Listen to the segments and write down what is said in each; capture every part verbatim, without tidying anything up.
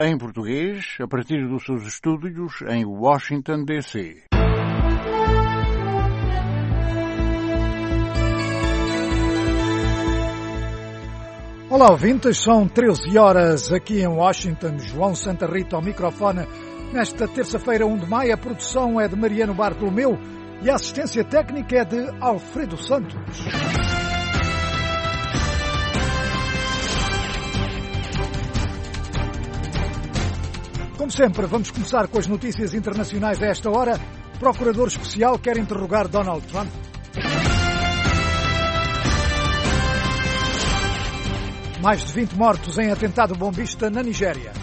em português, a partir dos seus estúdios em Washington, D C Olá, ouvintes, são treze horas aqui em Washington. João Santa Rita ao microfone. Nesta terça-feira, primeiro de maio, a produção é de Mariano Bartolomeu e a assistência técnica é de Alfredo Santos. Como sempre, vamos começar com as notícias internacionais a esta hora. O procurador especial quer interrogar Donald Trump. Mais de vinte mortos em atentado bombista na Nigéria.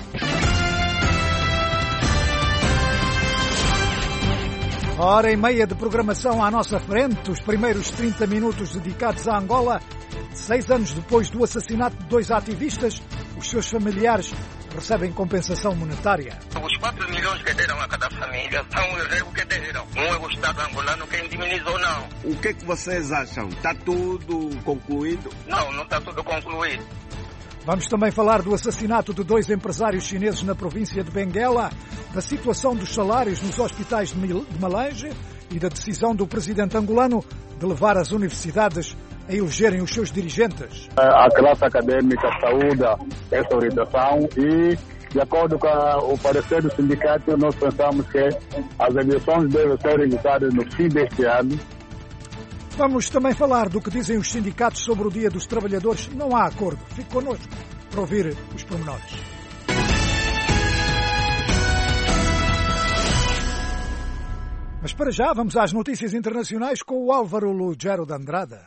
Hora e meia de programação à nossa frente, os primeiros trinta minutos dedicados a Angola. Seis anos depois do assassinato de dois ativistas, os seus familiares recebem compensação monetária. Os quatro milhões que deram a cada família são o erro que deram. Não é o Estado angolano quem indemnizou, não. O que é que vocês acham? Está tudo concluído? Não, não está tudo concluído. Vamos também falar do assassinato de dois empresários chineses na província de Benguela, da situação dos salários nos hospitais de Malange e da decisão do presidente angolano de levar as universidades a elegerem os seus dirigentes. A classe acadêmica saúda essa orientação e, de acordo com o parecer do sindicato, nós pensamos que as eleições devem ser realizadas no fim deste ano. Vamos também falar do que dizem os sindicatos sobre o Dia dos Trabalhadores. Não há acordo. Fique connosco para ouvir os pormenores. Mas para já, vamos às notícias internacionais com o Álvaro Lugero de Andrada.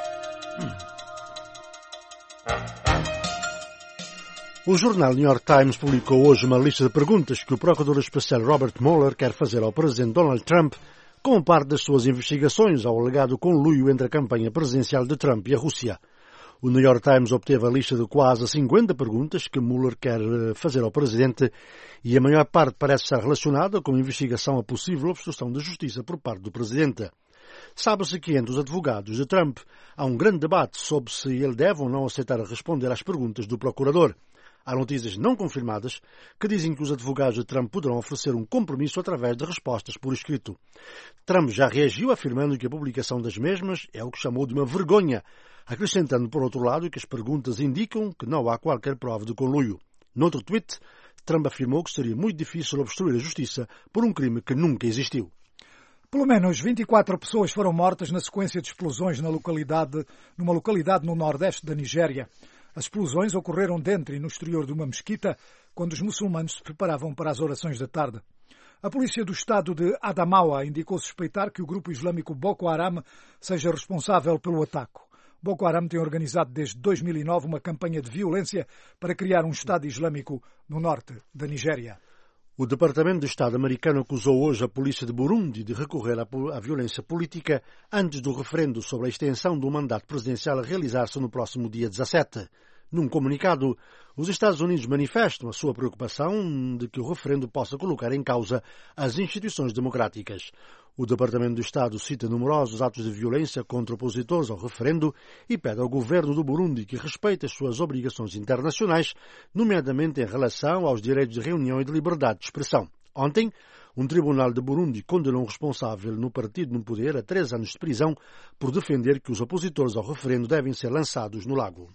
O jornal New York Times publicou hoje uma lista de perguntas que o procurador especial Robert Mueller quer fazer ao presidente Donald Trump como parte das suas investigações ao alegado conluio entre a campanha presidencial de Trump e a Rússia. O New York Times obteve a lista de quase cinquenta perguntas que Mueller quer fazer ao presidente e a maior parte parece estar relacionada com a investigação a possível obstrução da justiça por parte do presidente. Sabe-se que entre os advogados de Trump há um grande debate sobre se ele deve ou não aceitar responder às perguntas do procurador. Há notícias não confirmadas que dizem que os advogados de Trump poderão oferecer um compromisso através de respostas por escrito. Trump já reagiu afirmando que a publicação das mesmas é o que chamou de uma vergonha, acrescentando, por outro lado, que as perguntas indicam que não há qualquer prova de conluio. Noutro tweet, Trump afirmou que seria muito difícil obstruir a justiça por um crime que nunca existiu. Pelo menos vinte e quatro pessoas foram mortas na sequência de explosões na localidade, numa localidade no nordeste da Nigéria. As explosões ocorreram dentro e no exterior de uma mesquita, quando os muçulmanos se preparavam para as orações da tarde. A polícia do estado de Adamawa indicou suspeitar que o grupo islâmico Boko Haram seja responsável pelo ataque. Boko Haram tem organizado desde dois mil e nove uma campanha de violência para criar um Estado Islâmico no norte da Nigéria. O Departamento de Estado americano acusou hoje a polícia de Burundi de recorrer à violência política antes do referendo sobre a extensão do mandato presidencial a realizar-se no próximo dia dezassete. Num comunicado, os Estados Unidos manifestam a sua preocupação de que o referendo possa colocar em causa as instituições democráticas. O Departamento de Estado cita numerosos atos de violência contra opositores ao referendo e pede ao governo do Burundi que respeite as suas obrigações internacionais, nomeadamente em relação aos direitos de reunião e de liberdade de expressão. Ontem, um tribunal de Burundi condenou um responsável no partido no poder a três anos de prisão por defender que os opositores ao referendo devem ser lançados no lago.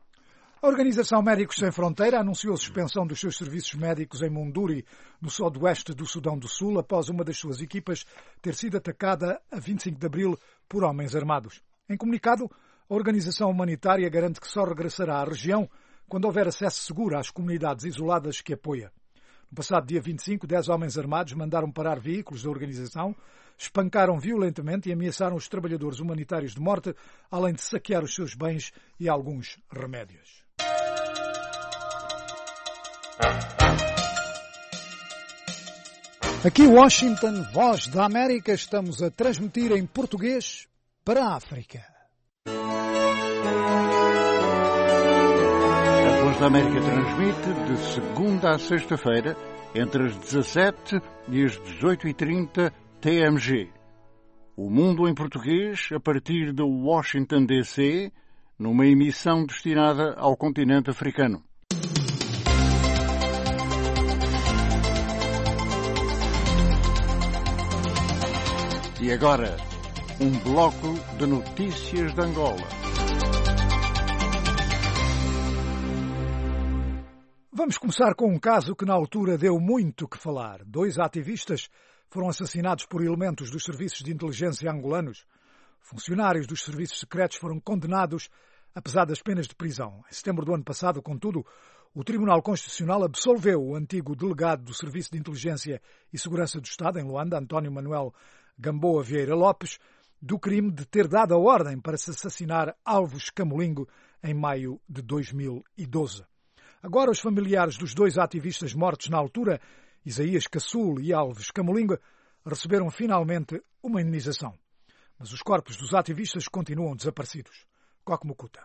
A Organização Médicos Sem Fronteira anunciou a suspensão dos seus serviços médicos em Monduli, no sudoeste do Sudão do Sul, após uma das suas equipas ter sido atacada a vinte e cinco de abril por homens armados. Em comunicado, a organização humanitária garante que só regressará à região quando houver acesso seguro às comunidades isoladas que apoia. No passado dia vinte e cinco, dez homens armados mandaram parar veículos da organização, espancaram violentamente e ameaçaram os trabalhadores humanitários de morte, além de saquear os seus bens e alguns remédios. Aqui Washington, Voz da América, estamos a transmitir em português para a África. A Voz da América transmite de segunda a sexta-feira, entre as dezassete e as dezoito e trinta T M G. O Mundo em Português, a partir de Washington, D C, numa emissão destinada ao continente africano. E agora, um bloco de notícias de Angola. Vamos começar com um caso que na altura deu muito que falar. Dois ativistas foram assassinados por elementos dos serviços de inteligência angolanos. Funcionários dos serviços secretos foram condenados, apesar das penas de prisão. Em setembro do ano passado, contudo, o Tribunal Constitucional absolveu o antigo delegado do Serviço de Inteligência e Segurança do Estado, em Luanda, António Manuel Gamboa Vieira Lopes, do crime de ter dado a ordem para se assassinar Alves Camolingo em maio de dois mil e doze. Agora, os familiares dos dois ativistas mortos na altura, Isaías Caçul e Alves Camolingo, receberam finalmente uma indenização. Mas os corpos dos ativistas continuam desaparecidos. Coque Mucuta.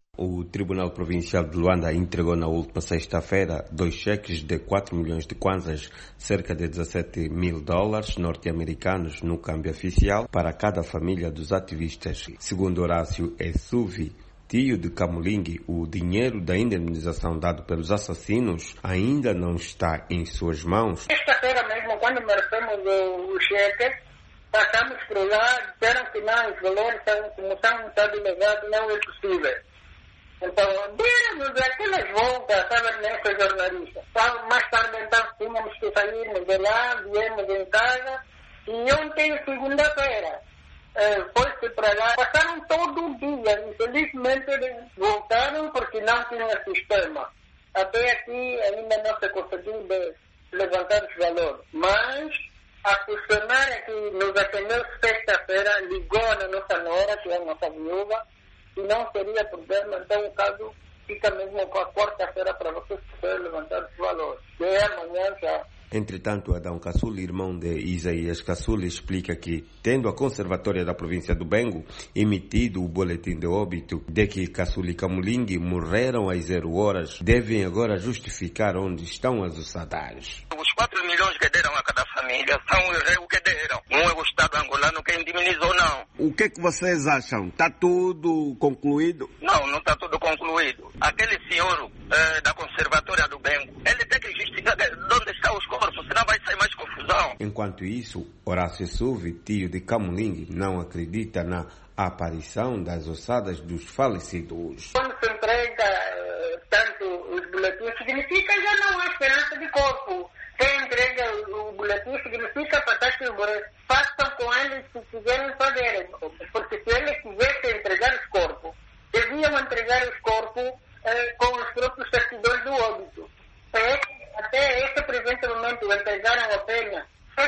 O Tribunal Provincial de Luanda entregou na última sexta-feira dois cheques de quatro milhões de kwanzas, cerca de dezassete mil dólares norte-americanos no câmbio oficial, para cada família dos ativistas. Segundo Horácio Essuvi, tio de Camolingue, o dinheiro da indemnização dado pelos assassinos ainda não está em suas mãos. Sexta-feira mesmo, quando merecemos o cheque, passamos por lá, disseram que não, os valores são, como são estado ilegal, não é possível. Então, deram-nos aquelas voltas, sabe, nessa jornalista. Mais tarde, então, tínhamos que sairmos de lá, viemos em casa, e ontem, segunda-feira, foi-se para lá, passaram todo o dia, infelizmente eles voltaram porque não tinha sistema. Até aqui ainda não se conseguiu levantar os valores. Mas a funcionária que nos atendeu sexta-feira ligou na nossa nora, que é a nossa viúva, e não seria problema, então o caso fica mesmo com a quarta-feira para vocês poderem levantar os valores. E amanhã já. Entretanto, Adão Caçul, irmão de Isaías Caçul, explica que, tendo a Conservatória da Província do Bengo emitido o boletim de óbito de que Caçul e Camolingue morreram às zero horas, devem agora justificar onde estão as ossadades. Os quatro milhões que deram a cada família são o erro que deram. Não é o Estado angolano que indemnizou, não. O que é que vocês acham? Está tudo concluído? Não, não está tudo concluído. Aquele senhor eh, da Conservatória do Bengo, ele tem que justificar de onde estão os corpos, senão vai sair mais confusão. Enquanto isso, Horácio Suvi, tio de Camolingue, não acredita na aparição das ossadas dos falecidos. Quando se entrega uh, tanto os boletins, significa que já não há esperança de corpo. Quem entrega o boletim significa para que os boletins façam com eles se quiserem fazer. Porque se eles quisessem entregar os corpos, deviam entregar os corpos uh, com os próprios certidões do óbito. É, até este presente momento entregaram apenas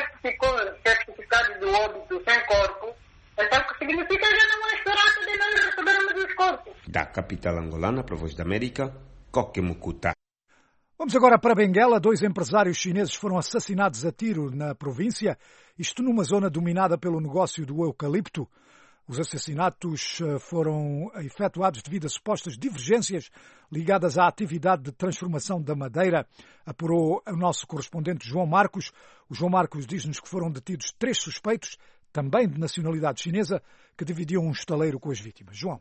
certificado do óbito sem corpo. Então, o que significa que já não há esperança de nós recebermos os corpos. Da capital angolana, para a Voz da América, Coque Mucuta. Vamos agora para Benguela. Dois empresários chineses foram assassinados a tiro na província, isto numa zona dominada pelo negócio do eucalipto. Os assassinatos foram efetuados devido a supostas divergências ligadas à atividade de transformação da madeira, apurou o nosso correspondente João Marcos. O João Marcos diz-nos que foram detidos três suspeitos, também de nacionalidade chinesa, que dividiam um estaleiro com as vítimas. João.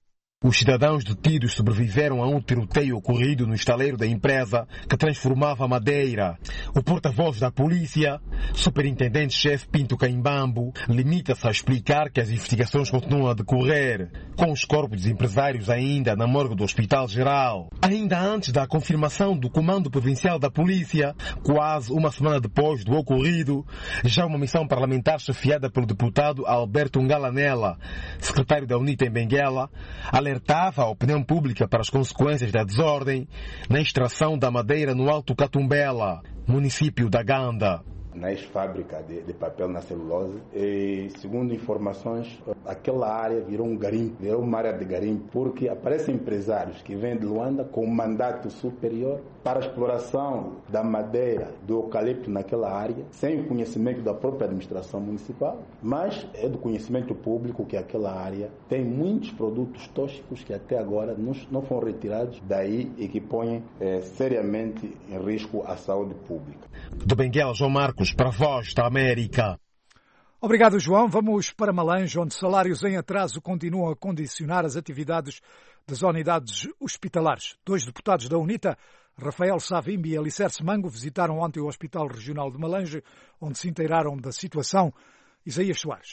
Os cidadãos detidos sobreviveram a um tiroteio ocorrido no estaleiro da empresa que transformava madeira. O porta-voz da polícia, superintendente-chefe Pinto Caimbambo, limita-se a explicar que as investigações continuam a decorrer, com os corpos dos empresários ainda na morgue do Hospital Geral. Ainda antes da confirmação do Comando Provincial da Polícia, quase uma semana depois do ocorrido, já uma missão parlamentar chefiada pelo deputado Alberto Ngalanela, secretário da UNITA em Benguela, alertava a opinião pública para as consequências da desordem na extração da madeira no Alto Catumbela, município da Ganda. Na ex-fábrica de, de papel na celulose e, segundo informações, aquela área virou um garimpo, virou uma área de garimpo, porque aparecem empresários que vêm de Luanda com um mandato superior para a exploração da madeira, do eucalipto naquela área, sem o conhecimento da própria administração municipal, mas é do conhecimento público que aquela área tem muitos produtos tóxicos que até agora não, não foram retirados daí e que põem é, seriamente em risco a saúde pública. De Benguela, João Marcos, para a Voz da América. Obrigado, João. Vamos para Malange, onde salários em atraso continuam a condicionar as atividades das unidades hospitalares. Dois deputados da UNITA, Rafael Savimbi e Alicerce Mango, visitaram ontem o Hospital Regional de Malange, onde se inteiraram da situação. Isaías Soares.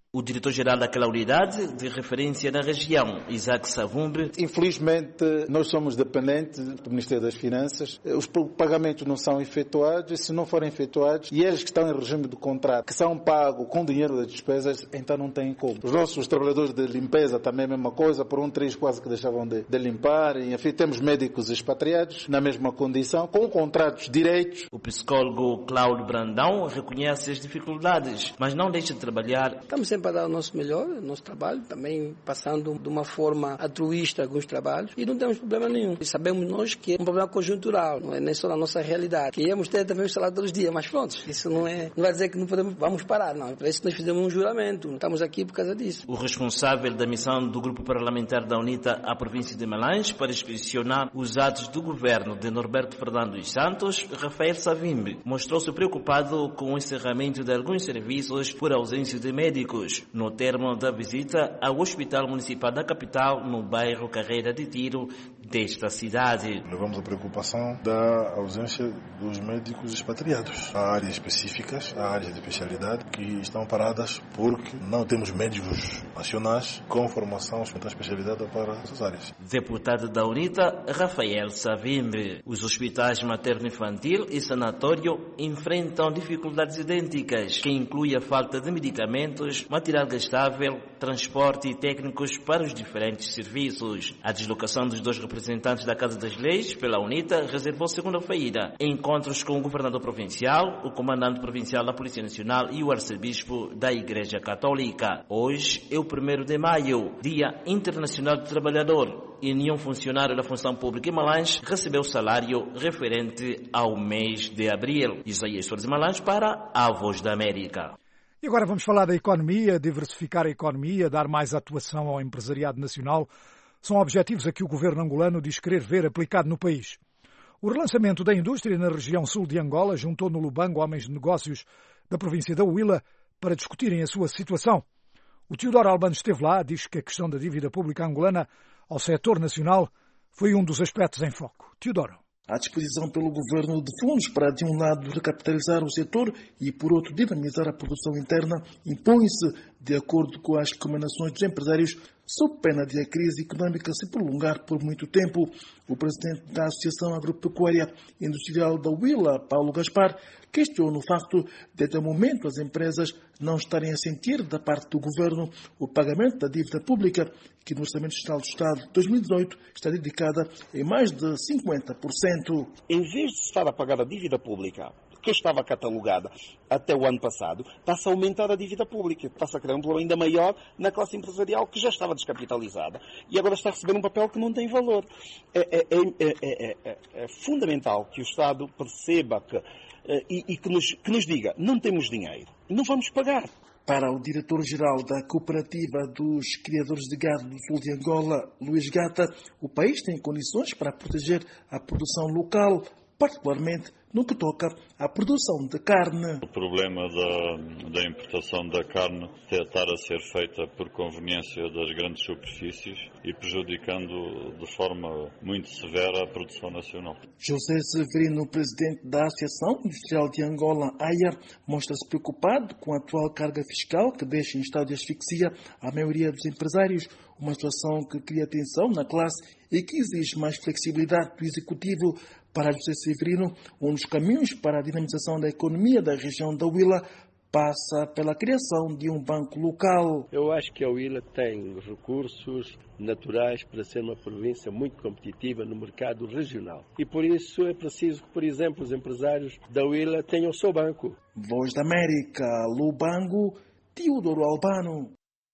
O diretor-geral daquela unidade de referência na região, Isaac Savumbre. Infelizmente, nós somos dependentes do Ministério das Finanças. Os pagamentos não são efetuados, e se não forem efetuados, e eles que estão em regime de contrato, que são pagos com dinheiro das despesas, então não têm como. Os nossos trabalhadores de limpeza também é a mesma coisa, por um três quase que deixavam de, de limpar. E, enfim, temos médicos expatriados na mesma condição, com contratos direitos. O psicólogo Cláudio Brandão reconhece as dificuldades, mas não deixa de trabalhar. Estamos sempre para dar o nosso melhor, o nosso trabalho, também passando de uma forma altruísta alguns trabalhos e não temos problema nenhum. E sabemos nós que é um problema conjuntural, não é nem só na nossa realidade. Queríamos ter também o salário todos os dias, mas pronto, isso não é, não vai dizer que não podemos, vamos parar, não. Para isso nós fizemos um juramento, não estamos aqui por causa disso. O responsável da missão do grupo parlamentar da UNITA à província de Malange para inspecionar os atos do governo de Norberto Fernando dos Santos, Rafael Savimbi, mostrou-se preocupado com o encerramento de alguns serviços por ausência de médicos. No termo da visita ao Hospital Municipal da capital, no bairro Carreira de Tiro desta cidade. Levamos a preocupação da ausência dos médicos expatriados. Há áreas específicas, há áreas de especialidade que estão paradas porque não temos médicos nacionais com formação especializada para essas áreas. Deputado da UNITA, Rafael Savimbi. Os hospitais materno-infantil e sanatório enfrentam dificuldades idênticas, que incluem a falta de medicamentos, material gastável, transporte e técnicos para os diferentes serviços. A deslocação dos dois representantes da Casa das Leis pela UNITA reservou segunda-feira encontros com o governador provincial, o comandante provincial da Polícia Nacional e o arcebispo da Igreja Católica. Hoje é o primeiro de maio, Dia Internacional do Trabalhador, e nenhum funcionário da função pública em Malange recebeu salário referente ao mês de abril. Isaías Soares de Malange para a Voz da América. E agora vamos falar da economia, diversificar a economia, dar mais atuação ao empresariado nacional. São objetivos a que o governo angolano diz querer ver aplicado no país. O relançamento da indústria na região sul de Angola juntou no Lubango homens de negócios da província da Huila para discutirem a sua situação. O Teodoro Albano esteve lá, diz que a questão da dívida pública angolana ao setor nacional foi um dos aspectos em foco. Teodoro. À disposição pelo governo de fundos para, de um lado, recapitalizar o setor e, por outro, dinamizar a produção interna, impõe-se, de acordo com as recomendações dos empresários, sob pena de a crise econômica se prolongar por muito tempo. O presidente da Associação Agropecuária Industrial da Huila, Paulo Gaspar, questiona o facto de, até o momento, as empresas não estarem a sentir, da parte do governo, o pagamento da dívida pública, que no Orçamento Geral do Estado de dois mil e dezoito está dedicada em mais de cinquenta por cento. Em vez de estar a pagar a dívida pública, que estava catalogada até o ano passado, está-se a aumentar a dívida pública, está-se a criar um problema ainda maior na classe empresarial que já estava descapitalizada e agora está a receber um papel que não tem valor. É, é, é, é, é, é fundamental que o Estado perceba que, e, e que, nos, que nos diga, não temos dinheiro, não vamos pagar. Para o diretor-geral da Cooperativa dos Criadores de Gado do Sul de Angola, Luís Gata, o país tem condições para proteger a produção local, particularmente no que toca à produção de carne. O problema da, da importação da carne estar a ser feita por conveniência das grandes superfícies e prejudicando de forma muito severa a produção nacional. José Severino, presidente da Associação Industrial de Angola, A I A, mostra-se preocupado com a atual carga fiscal que deixa em estado de asfixia a maioria dos empresários, uma situação que cria tensão na classe e que exige mais flexibilidade do executivo. Para José Severino, um dos caminhos para a dinamização da economia da região da Huila passa pela criação de um banco local. Eu acho que a Huila tem recursos naturais para ser uma província muito competitiva no mercado regional. E por isso é preciso que, por exemplo, os empresários da Huila tenham o seu banco. Voz da América, Lubango, Teodoro Albano.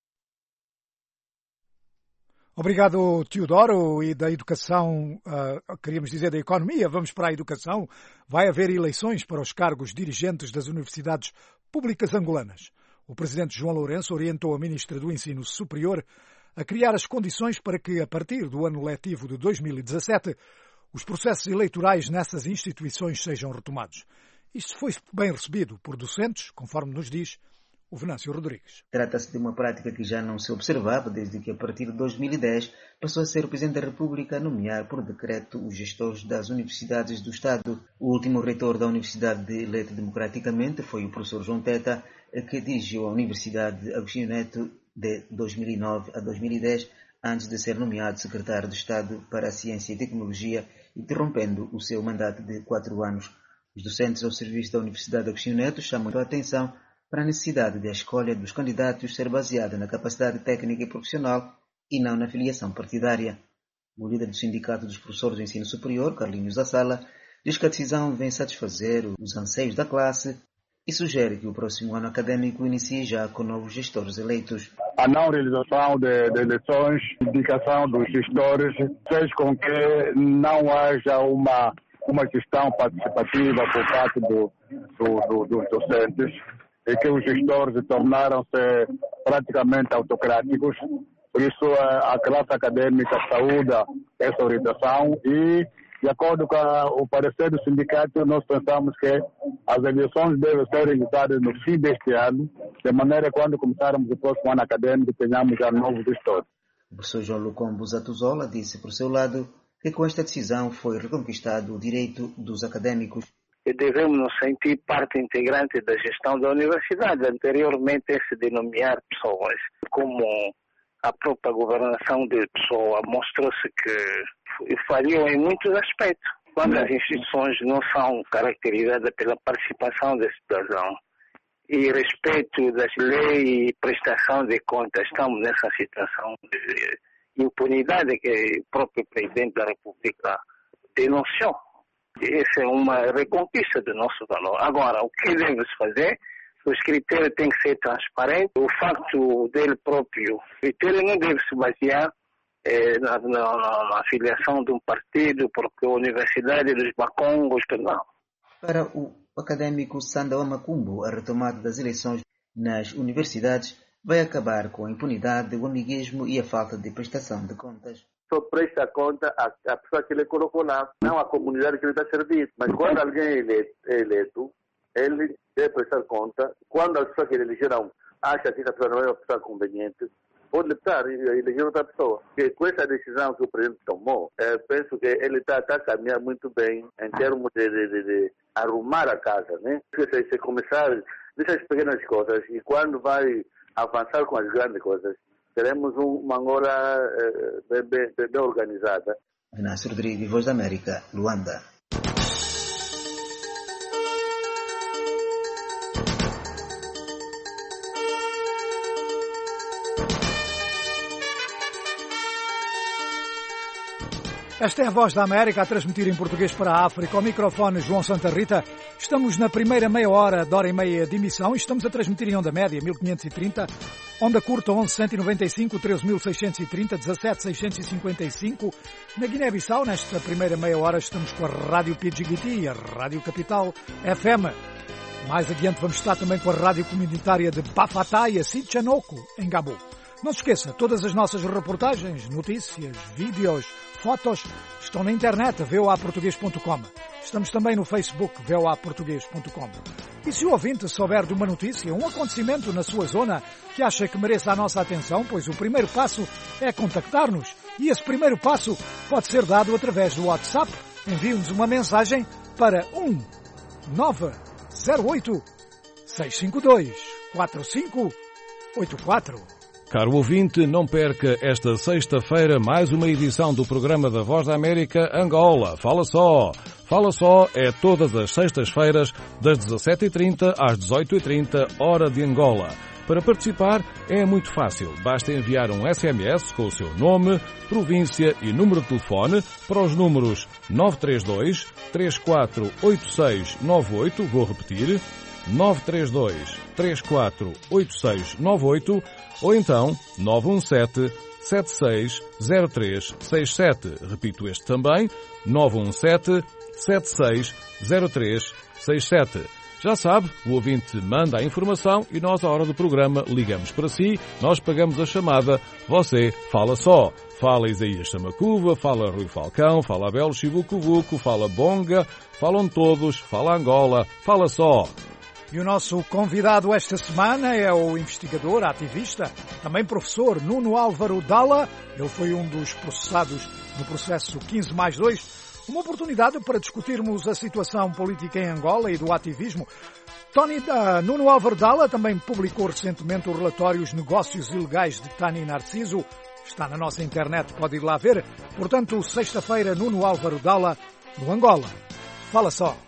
Obrigado, Teodoro. E da educação, uh, queríamos dizer da economia, vamos para a educação. Vai haver eleições para os cargos dirigentes das universidades públicas angolanas. O presidente João Lourenço orientou a ministra do Ensino Superior a criar as condições para que, a partir do ano letivo de dois mil e dezassete, os processos eleitorais nessas instituições sejam retomados. Isto foi bem recebido por docentes, conforme nos diz o Venâncio Rodrigues. Trata-se de uma prática que já não se observava desde que, a partir de dois mil e dez, passou a ser o Presidente da República a nomear por decreto os gestores das universidades do Estado. O último reitor da Universidade eleito democraticamente foi o professor João Teta, que dirigiu a Universidade Agostinho Neto de dois mil e nove a dois mil e dez, antes de ser nomeado secretário de Estado para a Ciência e Tecnologia, interrompendo o seu mandato de quatro anos. Os docentes ao serviço da Universidade Agostinho Neto chamam a atenção para a necessidade de a escolha dos candidatos ser baseada na capacidade técnica e profissional e não na filiação partidária. O líder do Sindicato dos Professores do Ensino Superior, Carlinhos da Sala, diz que a decisão vem satisfazer os anseios da classe e sugere que o próximo ano acadêmico inicie já com novos gestores eleitos. A não realização de, de eleições, indicação dos gestores, fez com que não haja uma, uma gestão participativa por parte do, do, do, dos docentes, e que os gestores tornaram-se praticamente autocráticos. Por isso, a classe acadêmica saúda essa orientação e, de acordo com o parecer do sindicato, nós pensamos que as eleições devem ser realizadas no fim deste ano, de maneira que, quando começarmos o próximo ano acadêmico, tenhamos já novos gestores. O professor João Lucombo Zatuzola disse, por seu lado, que com esta decisão foi reconquistado o direito dos acadêmicos. Devemos nos sentir parte integrante da gestão da universidade. Anteriormente, se denominar pessoas como a própria governação de pessoa mostrou-se que falhou em muitos aspectos. Quando as instituições não são caracterizadas pela participação da cidadão e respeito das leis e prestação de contas, estamos nessa situação de impunidade que o próprio Presidente da República denunciou. Essa é uma reconquista do nosso valor. Agora, o que deve-se fazer? Os critérios têm que ser transparentes. O facto dele próprio, o critério não deve se basear eh, na, na, na filiação de um partido, porque a Universidade dos Bacongos, não. Para o académico Sandao Macumbo, a retomada das eleições nas universidades vai acabar com a impunidade, o amiguismo e a falta de prestação de contas. Só presta conta a, a pessoa que ele colocou lá, não a comunidade que ele está servindo. Mas quando alguém é eleito, é eleito, ele deve prestar conta. Quando a pessoa que ele elegeram acha que essa pessoa não é uma pessoa conveniente, pode optar e eleger outra pessoa. Porque com essa decisão que o presidente tomou, eu penso que ele está tá a caminhar muito bem em termos de, de, de, de arrumar a casa, né? Se, se começar dessas pequenas coisas e quando vai avançar com as grandes coisas, teremos uma Angola eh, bem, bem, bem organizada. Venâncio Rodrigues, Voz da América, Luanda. Esta é a Voz da América a transmitir em português para a África. Ao microfone João Santa Rita. Estamos na primeira meia hora, de hora e meia de emissão, e estamos a transmitir em onda média mil quinhentos e trinta, onda curta onze cento e noventa e cinco, treze mil seiscentos e trinta, dezassete mil seiscentos e cinquenta e cinco. Na Guiné-Bissau, nesta primeira meia hora, estamos com a Rádio Pidjigiti e a Rádio Capital F M. Mais adiante vamos estar também com a Rádio Comunitária de Bafatá e a Sitchanoko, em Gabo. Não se esqueça, todas as nossas reportagens, notícias, vídeos, fotos estão na internet, v o a português ponto com. Estamos também no Facebook, v o a português ponto com. E se o ouvinte souber de uma notícia, um acontecimento na sua zona que acha que mereça a nossa atenção, pois o primeiro passo é contactar-nos. E esse primeiro passo pode ser dado através do WhatsApp. Envie-nos uma mensagem para um nove zero oito seis cinco dois quatro cinco oito quatro. Caro ouvinte, não perca esta sexta-feira mais uma edição do programa da Voz da América Angola. Fala só! Fala só é todas as sextas-feiras, das dezassete e trinta às dezoito e trinta, hora de Angola. Para participar é muito fácil. Basta enviar um S M S com o seu nome, província e número de telefone para os números nove três dois, três quatro oito seis nove oito, vou repetir, nove três dois, três quatro oito seis nove oito, ou então nove um sete, sete seis zero três seis sete. Repito este também, nove um sete, sete seis zero três seis sete. Já sabe, o ouvinte manda a informação e nós, à hora do programa, ligamos para si, nós pagamos a chamada, você fala só. Fala Isaías Samacuva, fala Rui Falcão, fala Abel Chivucuvuco, fala Bonga, falam todos, fala Angola, fala só. E o nosso convidado esta semana é o investigador, ativista, também professor Nuno Álvaro Dalla. Ele foi um dos processados no processo quinze mais dois. Uma oportunidade para discutirmos a situação política em Angola e do ativismo. Tony, uh, Nuno Álvaro Dalla também publicou recentemente o relatório Os Negócios Ilegais de Tani Narciso. Está na nossa internet, pode ir lá ver. Portanto, sexta-feira, Nuno Álvaro Dalla, no Angola. Fala só.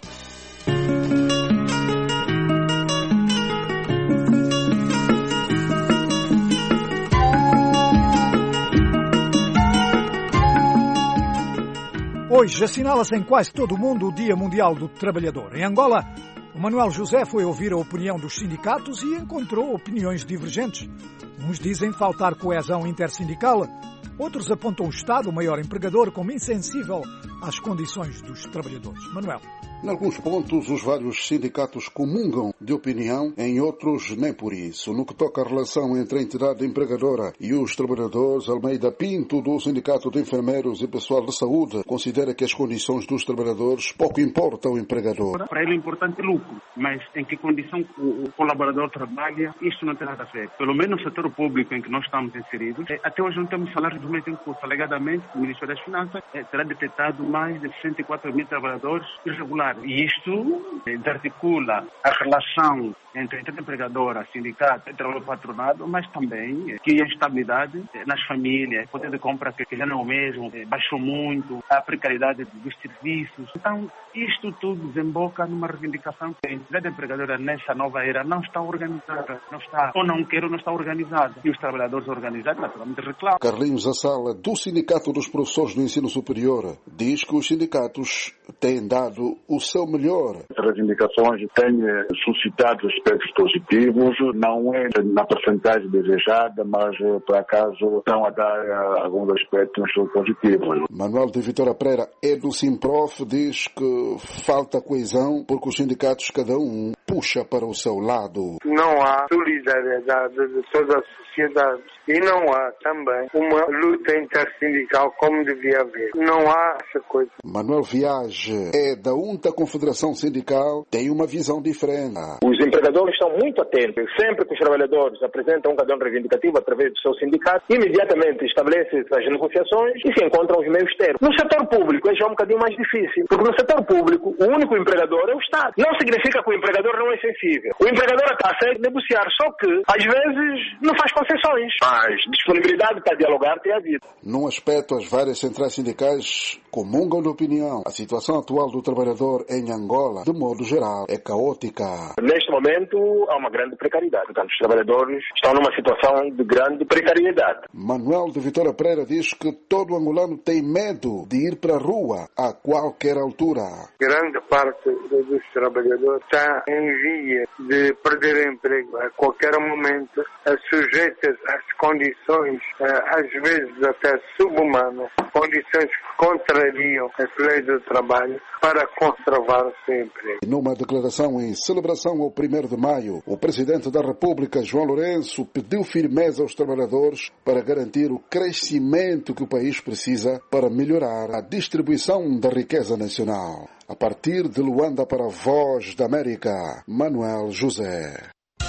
Hoje assinala-se em quase todo o mundo o Dia Mundial do Trabalhador. Em Angola, o Manuel José foi ouvir a opinião dos sindicatos e encontrou opiniões divergentes. Uns dizem faltar coesão intersindical, outros apontam o Estado, o maior empregador, como insensível às condições dos trabalhadores. Manuel. Em alguns pontos, os vários sindicatos comungam de opinião, em outros, nem por isso. No que toca à relação entre a entidade empregadora e os trabalhadores, Almeida Pinto, do Sindicato de Enfermeiros e Pessoal de Saúde, considera que as condições dos trabalhadores pouco importam ao empregador. Para ele é importante lucro, mas em que condição o colaborador trabalha, isso não tem nada a ver. Pelo menos no setor público em que nós estamos inseridos, até hoje não temos salários do mês em curso. Alegadamente, o Ministério das Finanças terá detectado mais de sessenta e quatro mil trabalhadores irregulares. E isto desarticula a relação entre a entidade empregadora, sindicato e trabalho patronado, mas também que a instabilidade nas famílias, o poder de compra que já não é o mesmo, baixou muito, a precariedade dos serviços. Então, isto tudo desemboca numa reivindicação que a entidade empregadora nessa nova era não está organizada, não está, ou não quer ou não está organizada. E os trabalhadores organizados, naturalmente, reclamam. Carlinhos Assala, do Sindicato dos Professores do Ensino Superior, diz que os sindicatos têm dado o seu melhor. As reivindicações têm suscitado aspectos positivos, não é na percentagem desejada, mas por acaso estão a dar alguns aspectos positivos. Manuel de Vitória Pereira é do Simprof, diz que falta coesão porque os sindicatos, cada um, puxa para o seu lado. Não há solidariedade de toda a sociedade e não há também uma luta intersindical como devia haver. Não há essa coisa. Manuel Viage é da U N T A Confederação Sindical, tem uma visão diferente. Os empregadores estão muito atentos. Sempre que os trabalhadores apresentam um caderno reivindicativo através do seu sindicato, imediatamente estabelecem as negociações e se encontram os meios termos. No setor público é já um bocadinho mais difícil, porque no setor público o único empregador é o Estado. Não significa que o empregador não é sensível. O empregador está a negociar, só que às vezes não faz concessões. Mas disponibilidade para dialogar tem havido. Num aspecto, as várias centrais sindicais comungam de opinião. A situação atual do trabalhador em Angola, de modo geral, é caótica. Neste momento há uma grande precariedade. Portanto, os trabalhadores estão numa situação de grande precariedade. Manuel de Vitória Pereira diz que todo angolano tem medo de ir para a rua a qualquer altura. Grande parte dos trabalhadores está em via de perder emprego a qualquer momento, sujeitas às condições, às vezes até subhumanas, condições que contrariam as leis do trabalho para conservar o seu emprego. Numa declaração em celebração ao primeiro de maio, o Presidente da República, João Lourenço, pediu firmeza aos trabalhadores para garantir o crescimento que o país precisa para melhorar a distribuição da riqueza nacional. A partir de Luanda para a Voz da América, Manuel José.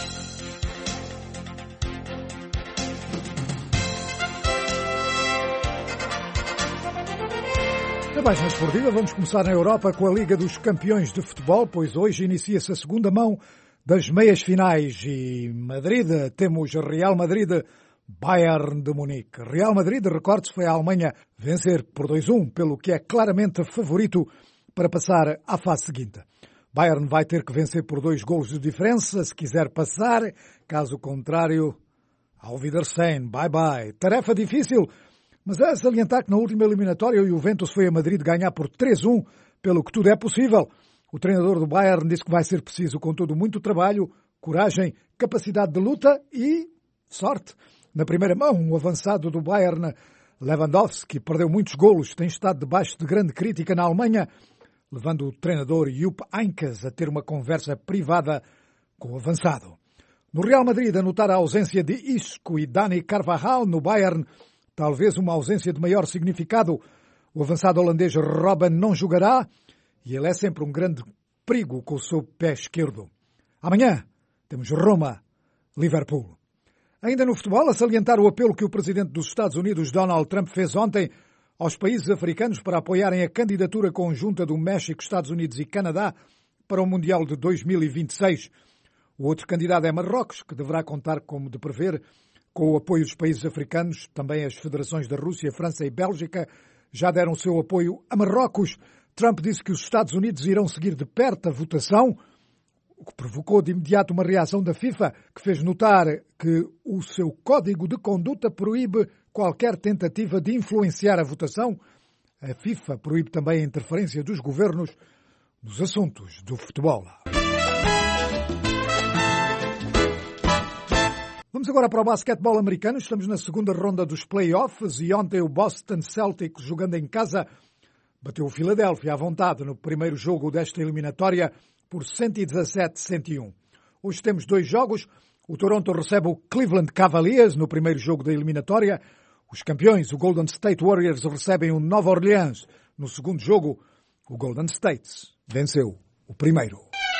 Na página esportiva, vamos começar na Europa com a Liga dos Campeões de Futebol, pois hoje inicia-se a segunda mão das meias finais e Madrid, temos Real Madrid, Bayern de Munique. Real Madrid, recorde-se, foi a Alemanha vencer por dois a um, pelo que é claramente favorito para passar à fase seguinte. Bayern vai ter que vencer por dois golos de diferença se quiser passar, caso contrário, ao Wiedersehen, bye bye. Tarefa difícil, mas é salientar que na última eliminatória o Juventus foi a Madrid ganhar por três a um, pelo que tudo é possível. O treinador do Bayern disse que vai ser preciso, contudo, muito trabalho, coragem, capacidade de luta e sorte. Na primeira mão, o avançado do Bayern, Lewandowski, perdeu muitos golos, tem estado debaixo de grande crítica na Alemanha, levando o treinador Jupp Heynckes a ter uma conversa privada com o avançado. No Real Madrid, a notar a ausência de Isco e Dani Carvajal no Bayern, talvez uma ausência de maior significado. O avançado holandês Robben não jogará e ele é sempre um grande perigo com o seu pé esquerdo. Amanhã temos Roma-Liverpool. Ainda no futebol, a salientar o apelo que o presidente dos Estados Unidos, Donald Trump, fez ontem aos países africanos para apoiarem a candidatura conjunta do México, Estados Unidos e Canadá para o Mundial de dois mil e vinte e seis. O outro candidato é Marrocos, que deverá contar, como de prever, com o apoio dos países africanos. Também as federações da Rússia, França e Bélgica já deram seu apoio a Marrocos. Trump disse que os Estados Unidos irão seguir de perto a votação, o que provocou de imediato uma reação da FIFA, que fez notar que o seu código de conduta proíbe qualquer tentativa de influenciar a votação. A FIFA proíbe também a interferência dos governos nos assuntos do futebol. Vamos agora para o basquetebol americano. Estamos na segunda ronda dos playoffs e ontem o Boston Celtics, jogando em casa, bateu o Philadelphia à vontade no primeiro jogo desta eliminatória por cento e dezassete a cento e um. Hoje temos dois jogos. O Toronto recebe o Cleveland Cavaliers no primeiro jogo da eliminatória. Os campeões, o Golden State Warriors, recebem o Nova Orleans. No segundo jogo, o Golden State venceu o primeiro.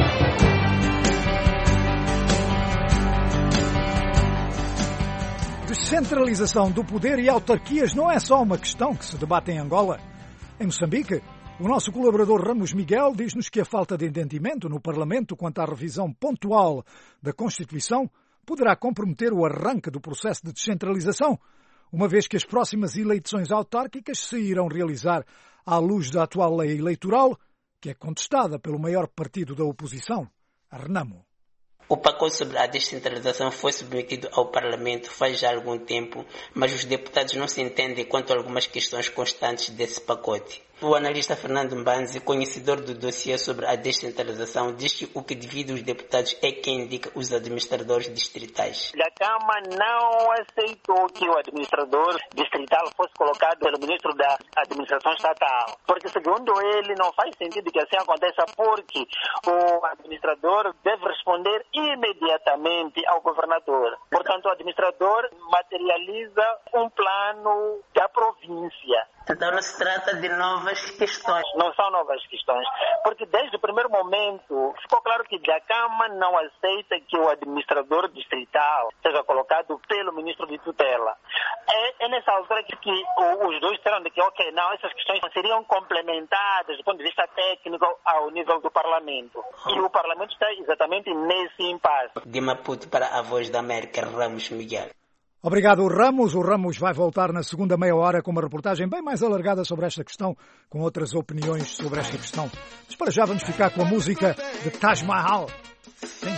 Descentralização do poder e autarquias não é só uma questão que se debate em Angola. Em Moçambique, o nosso colaborador Ramos Miguel diz-nos que a falta de entendimento no Parlamento quanto à revisão pontual da Constituição poderá comprometer o arranque do processo de descentralização, uma vez que as próximas eleições autárquicas se irão realizar à luz da atual lei eleitoral, que é contestada pelo maior partido da oposição, a Renamo. O pacote sobre a descentralização foi submetido ao Parlamento faz já algum tempo, mas os deputados não se entendem quanto a algumas questões constantes desse pacote. O analista Fernando Mbanzi, conhecedor do dossiê sobre a descentralização, diz que o que divide os deputados é quem indica os administradores distritais. A Câmara não aceitou que o administrador distrital fosse colocado pelo ministro da Administração Estatal, porque segundo ele não faz sentido que assim aconteça, porque o administrador deve responder imediatamente ao governador. Portanto, o administrador materializa um plano da província. Então não se trata de novas questões. Não são novas questões, porque desde o primeiro momento ficou claro que a Câmara não aceita que o administrador distrital seja colocado pelo ministro de tutela. É, é nessa altura que, que os dois disseram de que, ok, não, essas questões seriam complementadas do ponto de vista técnico ao nível do Parlamento. E o Parlamento está exatamente nesse impasse. De Maputo para a Voz da América, Ramos Miguel. Obrigado, Ramos. O Ramos vai voltar na segunda meia hora com uma reportagem bem mais alargada sobre esta questão, com outras opiniões sobre esta questão. Mas para já vamos ficar com a música de Taj Mahal. Sim.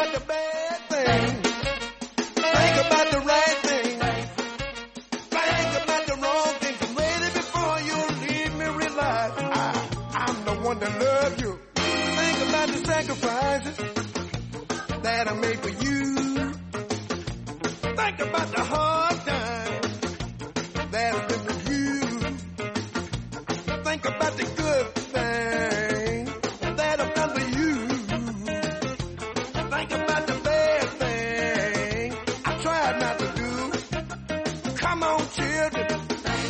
Think about the hard times that have been with you. Think about the good things that have done for you. Think about the bad things I tried not to do. Come on, children.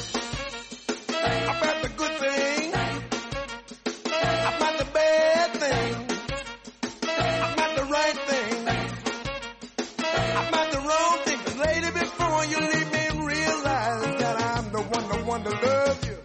About the good things, about the bad things, about the right things, about the wrong things. Lady, before you leave me, realize that I'm the one, the one to love you.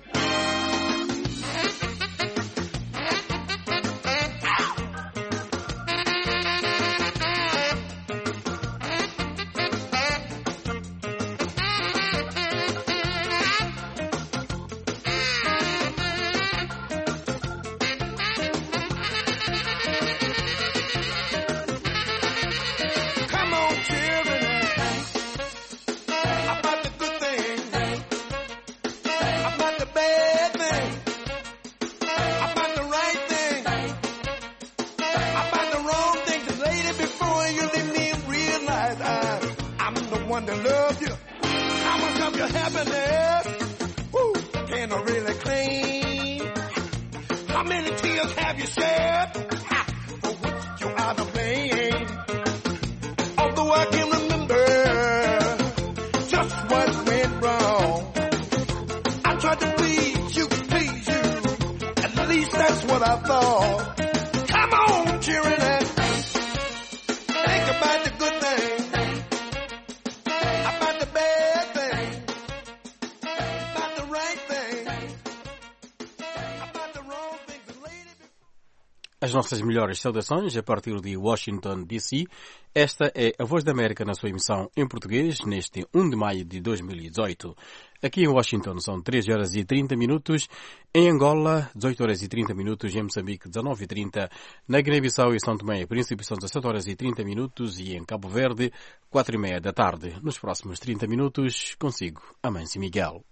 Come on, children. About the good things, about the bad things, about the right things, about the wrong things. And lady, before you leave me, realize I, I'm the one to love you. How much of your happiness, woo, can I really claim? How many tears have you shed, ha, for which you are to blame? Although I can remember just what went wrong, I tried to please you, please you. At least that's what I thought. Come on, cheering and As nossas melhores saudações a partir de Washington, D C. Esta é a Voz da América na sua emissão em português neste primeiro de maio de dois mil e dezoito. Aqui em Washington são treze horas e trinta minutos, em Angola dezoito horas e trinta minutos, em Moçambique dezanove e trinta, na Guiné-Bissau e São Tomé e Príncipe são dezassete horas e trinta minutos e em Cabo Verde quatro e meia da tarde. Nos próximos trinta minutos consigo Amâncio Miguel.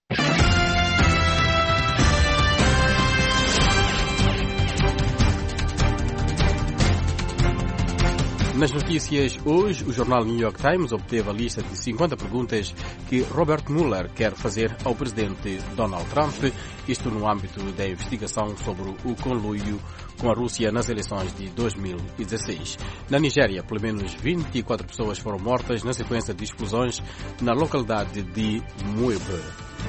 Nas notícias hoje, o jornal New York Times obteve a lista de cinquenta perguntas que Robert Mueller quer fazer ao presidente Donald Trump, isto no âmbito da investigação sobre o conluio com a Rússia nas eleições de dois mil e dezesseis. Na Nigéria, pelo menos vinte e quatro pessoas foram mortas na sequência de explosões na localidade de Muebe.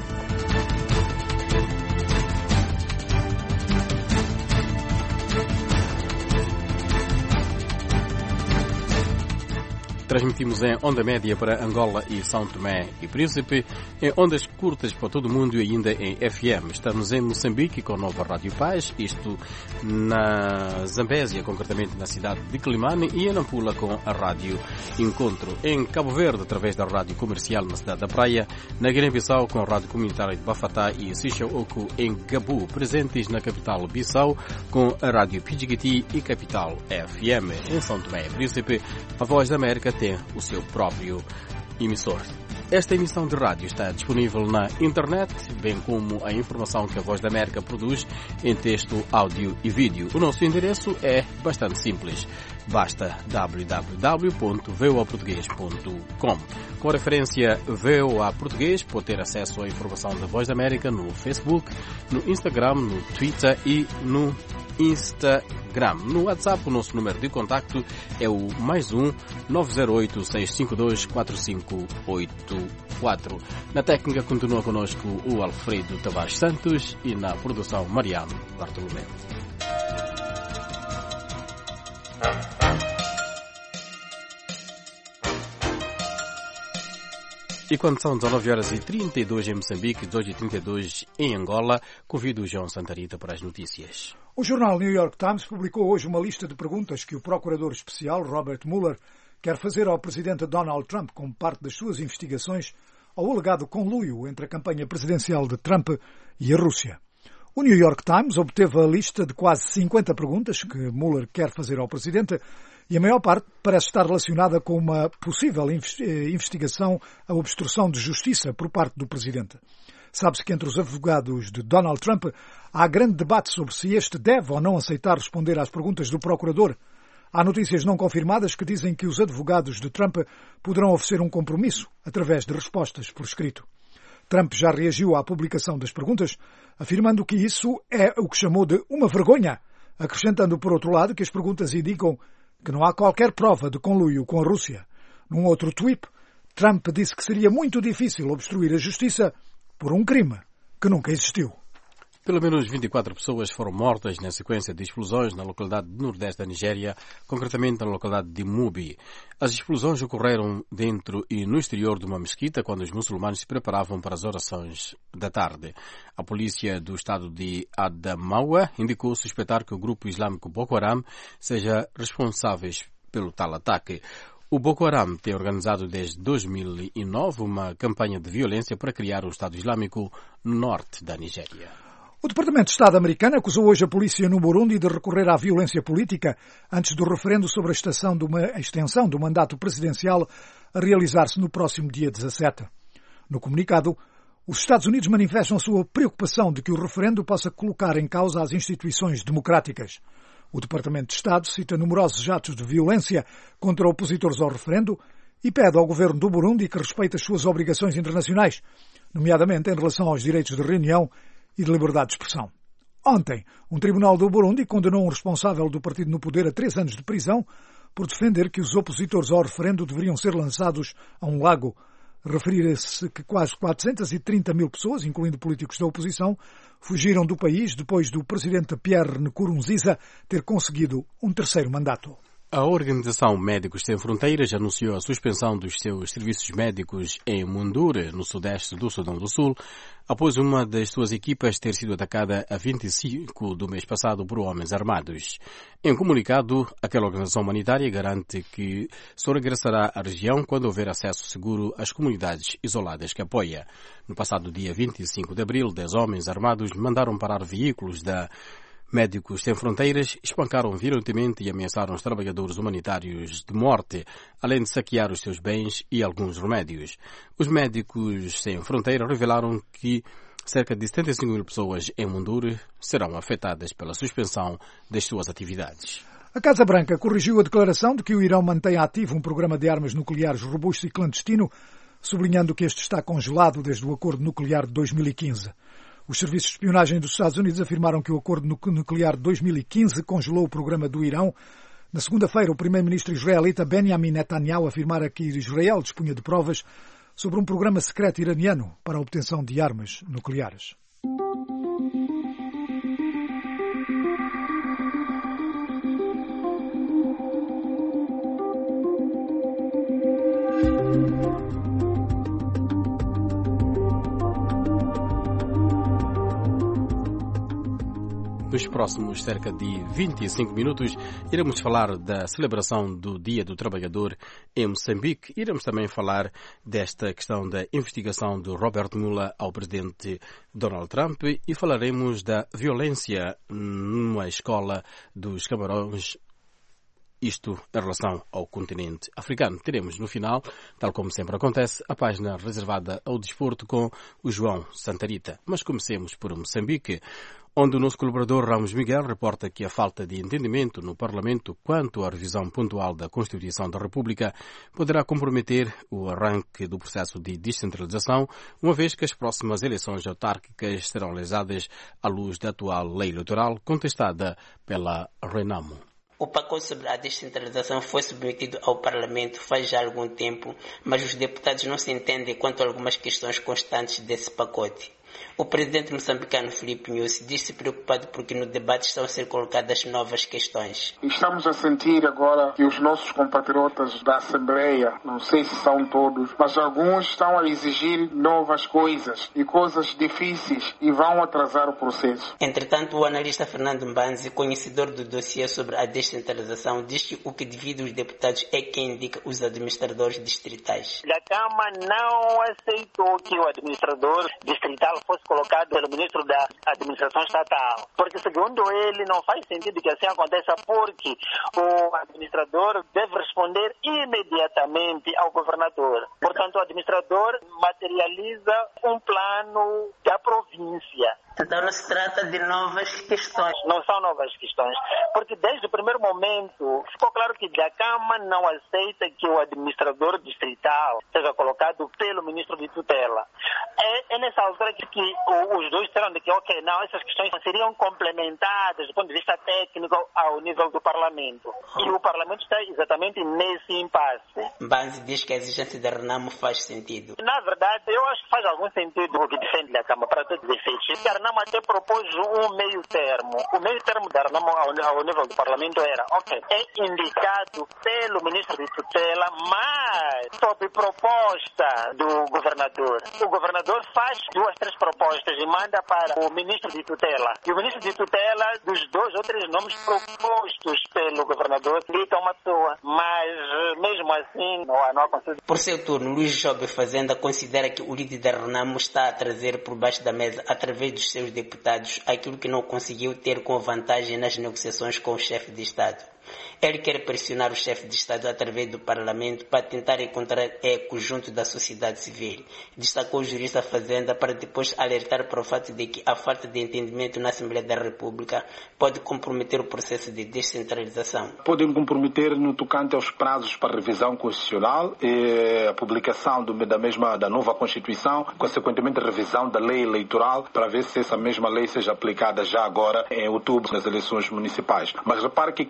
Transmitimos em onda média para Angola e São Tomé e Príncipe, em ondas curtas para todo o mundo e ainda em F M. Estamos em Moçambique com a nova Rádio Paz, isto na Zambésia, concretamente na cidade de Climane, e em Nampula com a Rádio Encontro. Em Cabo Verde, através da Rádio Comercial na cidade da Praia, na Guiné-Bissau com a Rádio Comunitária de Bafatá e Sixaoco em Gabu, presentes na capital Bissau com a Rádio Pidjigiti e Capital F M. Em São Tomé e Príncipe, a Voz da América tem o seu próprio emissor. Esta emissão de rádio está disponível na internet, bem como a informação que a Voz da América produz em texto, áudio e vídeo. O nosso endereço é bastante simples. Basta w w w ponto v o a português ponto com. Com referência V O A Português, pode ter acesso à informação da Voz da América no Facebook, no Instagram, no Twitter e no Instagram. No WhatsApp, o nosso número de contacto é o mais um nove zero oito, seis cinco dois, quatro cinco oito quatro. Na técnica continua conosco o Alfredo Tavares Santos e na produção Mariano Bartolomeu. E quando são dezanove horas e trinta e dois em Moçambique, dezoito e trinta e dois em Angola, convido o João Santarita para as notícias. O jornal New York Times publicou hoje uma lista de perguntas que o procurador especial Robert Mueller quer fazer ao presidente Donald Trump como parte das suas investigações ao alegado conluio entre a campanha presidencial de Trump e a Rússia. O New York Times obteve a lista de quase cinquenta perguntas que Mueller quer fazer ao presidente e a maior parte parece estar relacionada com uma possível investigação à obstrução de justiça por parte do presidente. Sabe-se que entre os advogados de Donald Trump há grande debate sobre se este deve ou não aceitar responder às perguntas do procurador. Há notícias não confirmadas que dizem que os advogados de Trump poderão oferecer um compromisso através de respostas por escrito. Trump já reagiu à publicação das perguntas, afirmando que isso é o que chamou de uma vergonha, acrescentando, por outro lado, que as perguntas indicam que não há qualquer prova de conluio com a Rússia. Num outro tweet, Trump disse que seria muito difícil obstruir a justiça por um crime que nunca existiu. Pelo menos vinte e quatro pessoas foram mortas na sequência de explosões na localidade do nordeste da Nigéria, concretamente na localidade de Mubi. As explosões ocorreram dentro e no exterior de uma mesquita quando os muçulmanos se preparavam para as orações da tarde. A polícia do estado de Adamawa indicou suspeitar que o grupo islâmico Boko Haram seja responsável pelo tal ataque. O Boko Haram tem organizado desde dois mil e nove uma campanha de violência para criar um Estado Islâmico no norte da Nigéria. O Departamento de Estado americano acusou hoje a polícia no Burundi de recorrer à violência política antes do referendo sobre a extensão do, a extensão do mandato presidencial a realizar-se no próximo dia dezassete. No comunicado, os Estados Unidos manifestam a sua preocupação de que o referendo possa colocar em causa as instituições democráticas. O Departamento de Estado cita numerosos atos de violência contra opositores ao referendo e pede ao governo do Burundi que respeite as suas obrigações internacionais, nomeadamente em relação aos direitos de reunião e de liberdade de expressão. Ontem, um tribunal do Burundi condenou um responsável do partido no poder a três anos de prisão por defender que os opositores ao referendo deveriam ser lançados a um lago. Referir-se que quase quatrocentas e trinta mil pessoas, incluindo políticos da oposição, fugiram do país depois do presidente Pierre Nkurunziza ter conseguido um terceiro mandato. A Organização Médicos Sem Fronteiras anunciou a suspensão dos seus serviços médicos em Mundure, no sudeste do Sudão do Sul, após uma das suas equipas ter sido atacada a vinte e cinco do mês passado por homens armados. Em um comunicado, aquela organização humanitária garante que só regressará à região quando houver acesso seguro às comunidades isoladas que apoia. No passado dia vinte e cinco de abril, dez homens armados mandaram parar veículos da Médicos Sem Fronteiras, espancaram violentemente e ameaçaram os trabalhadores humanitários de morte, além de saquear os seus bens e alguns remédios. Os Médicos Sem Fronteiras revelaram que cerca de setenta e cinco mil pessoas em Mundure serão afetadas pela suspensão das suas atividades. A Casa Branca corrigiu a declaração de que o Irão mantém ativo um programa de armas nucleares robusto e clandestino, sublinhando que este está congelado desde o acordo nuclear de dois mil e quinze. Os serviços de espionagem dos Estados Unidos afirmaram que o acordo nuclear de dois mil e quinze congelou o programa do Irão. Na segunda-feira, o primeiro-ministro israelita Benjamin Netanyahu afirmara que Israel dispunha de provas sobre um programa secreto iraniano para a obtenção de armas nucleares. Nos próximos cerca de vinte e cinco minutos, iremos falar da celebração do Dia do Trabalhador em Moçambique. Iremos também falar desta questão da investigação de Robert Mueller ao presidente Donald Trump e falaremos da violência numa escola dos Camarões, isto em relação ao continente africano. Teremos no final, tal como sempre acontece, a página reservada ao desporto com o João Santarita. Mas comecemos por Moçambique, onde o nosso colaborador Ramos Miguel reporta que a falta de entendimento no Parlamento quanto à revisão pontual da Constituição da República poderá comprometer o arranque do processo de descentralização, uma vez que as próximas eleições autárquicas serão realizadas à luz da atual lei eleitoral contestada pela Renamo. O pacote sobre a descentralização foi submetido ao Parlamento faz já algum tempo, mas os deputados não se entendem quanto a algumas questões constantes desse pacote. O presidente moçambicano Filipe Nyusi disse preocupado porque no debate estão a ser colocadas novas questões. Estamos a sentir agora que os nossos compatriotas da Assembleia, não sei se são todos, mas alguns estão a exigir novas coisas e coisas difíceis e vão atrasar o processo. Entretanto, o analista Fernando Mbanzi, conhecedor do dossiê sobre a descentralização, diz que o que divide os deputados é quem indica os administradores distritais. A Câmara não aceitou que o administrador distrital fosse colocado pelo ministro da Administração Estatal, porque segundo ele não faz sentido que assim aconteça, porque o administrador deve responder imediatamente ao governador. Portanto, o administrador materializa um plano da província. Então não se trata de novas questões. Não são novas questões, porque desde o primeiro momento ficou claro que a Câmara não aceita que o administrador distrital seja colocado pelo ministro de tutela. É, é nessa altura que, que os dois disseram de que, ok, não, essas questões seriam complementadas do ponto de vista técnico ao nível do Parlamento. E o Parlamento está exatamente nesse impasse. Banzi diz que a exigência da Renamo faz sentido. Na verdade, eu acho que faz algum sentido o que defende a Câmara para todos os efeitos. A Renamo até propôs um meio termo. O meio termo da Renamo ao, ao nível do Parlamento era, ok, é indicado pelo ministro de tutela, mas sob proposta do governador. O governador faz duas, três propostas e manda para o ministro de tutela. E o ministro de tutela, dos dois ou três nomes propostos pelo governador, indica uma pessoa. Mas, mesmo assim, não há, não há conselho. Por seu turno, Luís Jobe Fazenda considera que o líder da Renamo está a trazer por baixo da mesa, através dos seus deputados, aquilo que não conseguiu ter com vantagem nas negociações com o chefe de Estado. Ele quer pressionar o chefe de Estado através do Parlamento para tentar encontrar eco junto da sociedade civil. Destacou o jurista Fazenda para depois alertar para o fato de que a falta de entendimento na Assembleia da República pode comprometer o processo de descentralização. Podem comprometer no tocante aos prazos para revisão constitucional e a publicação do, da mesma da nova Constituição, consequentemente a revisão da lei eleitoral para ver se essa mesma lei seja aplicada já agora em outubro nas eleições municipais. Mas repare que quem fica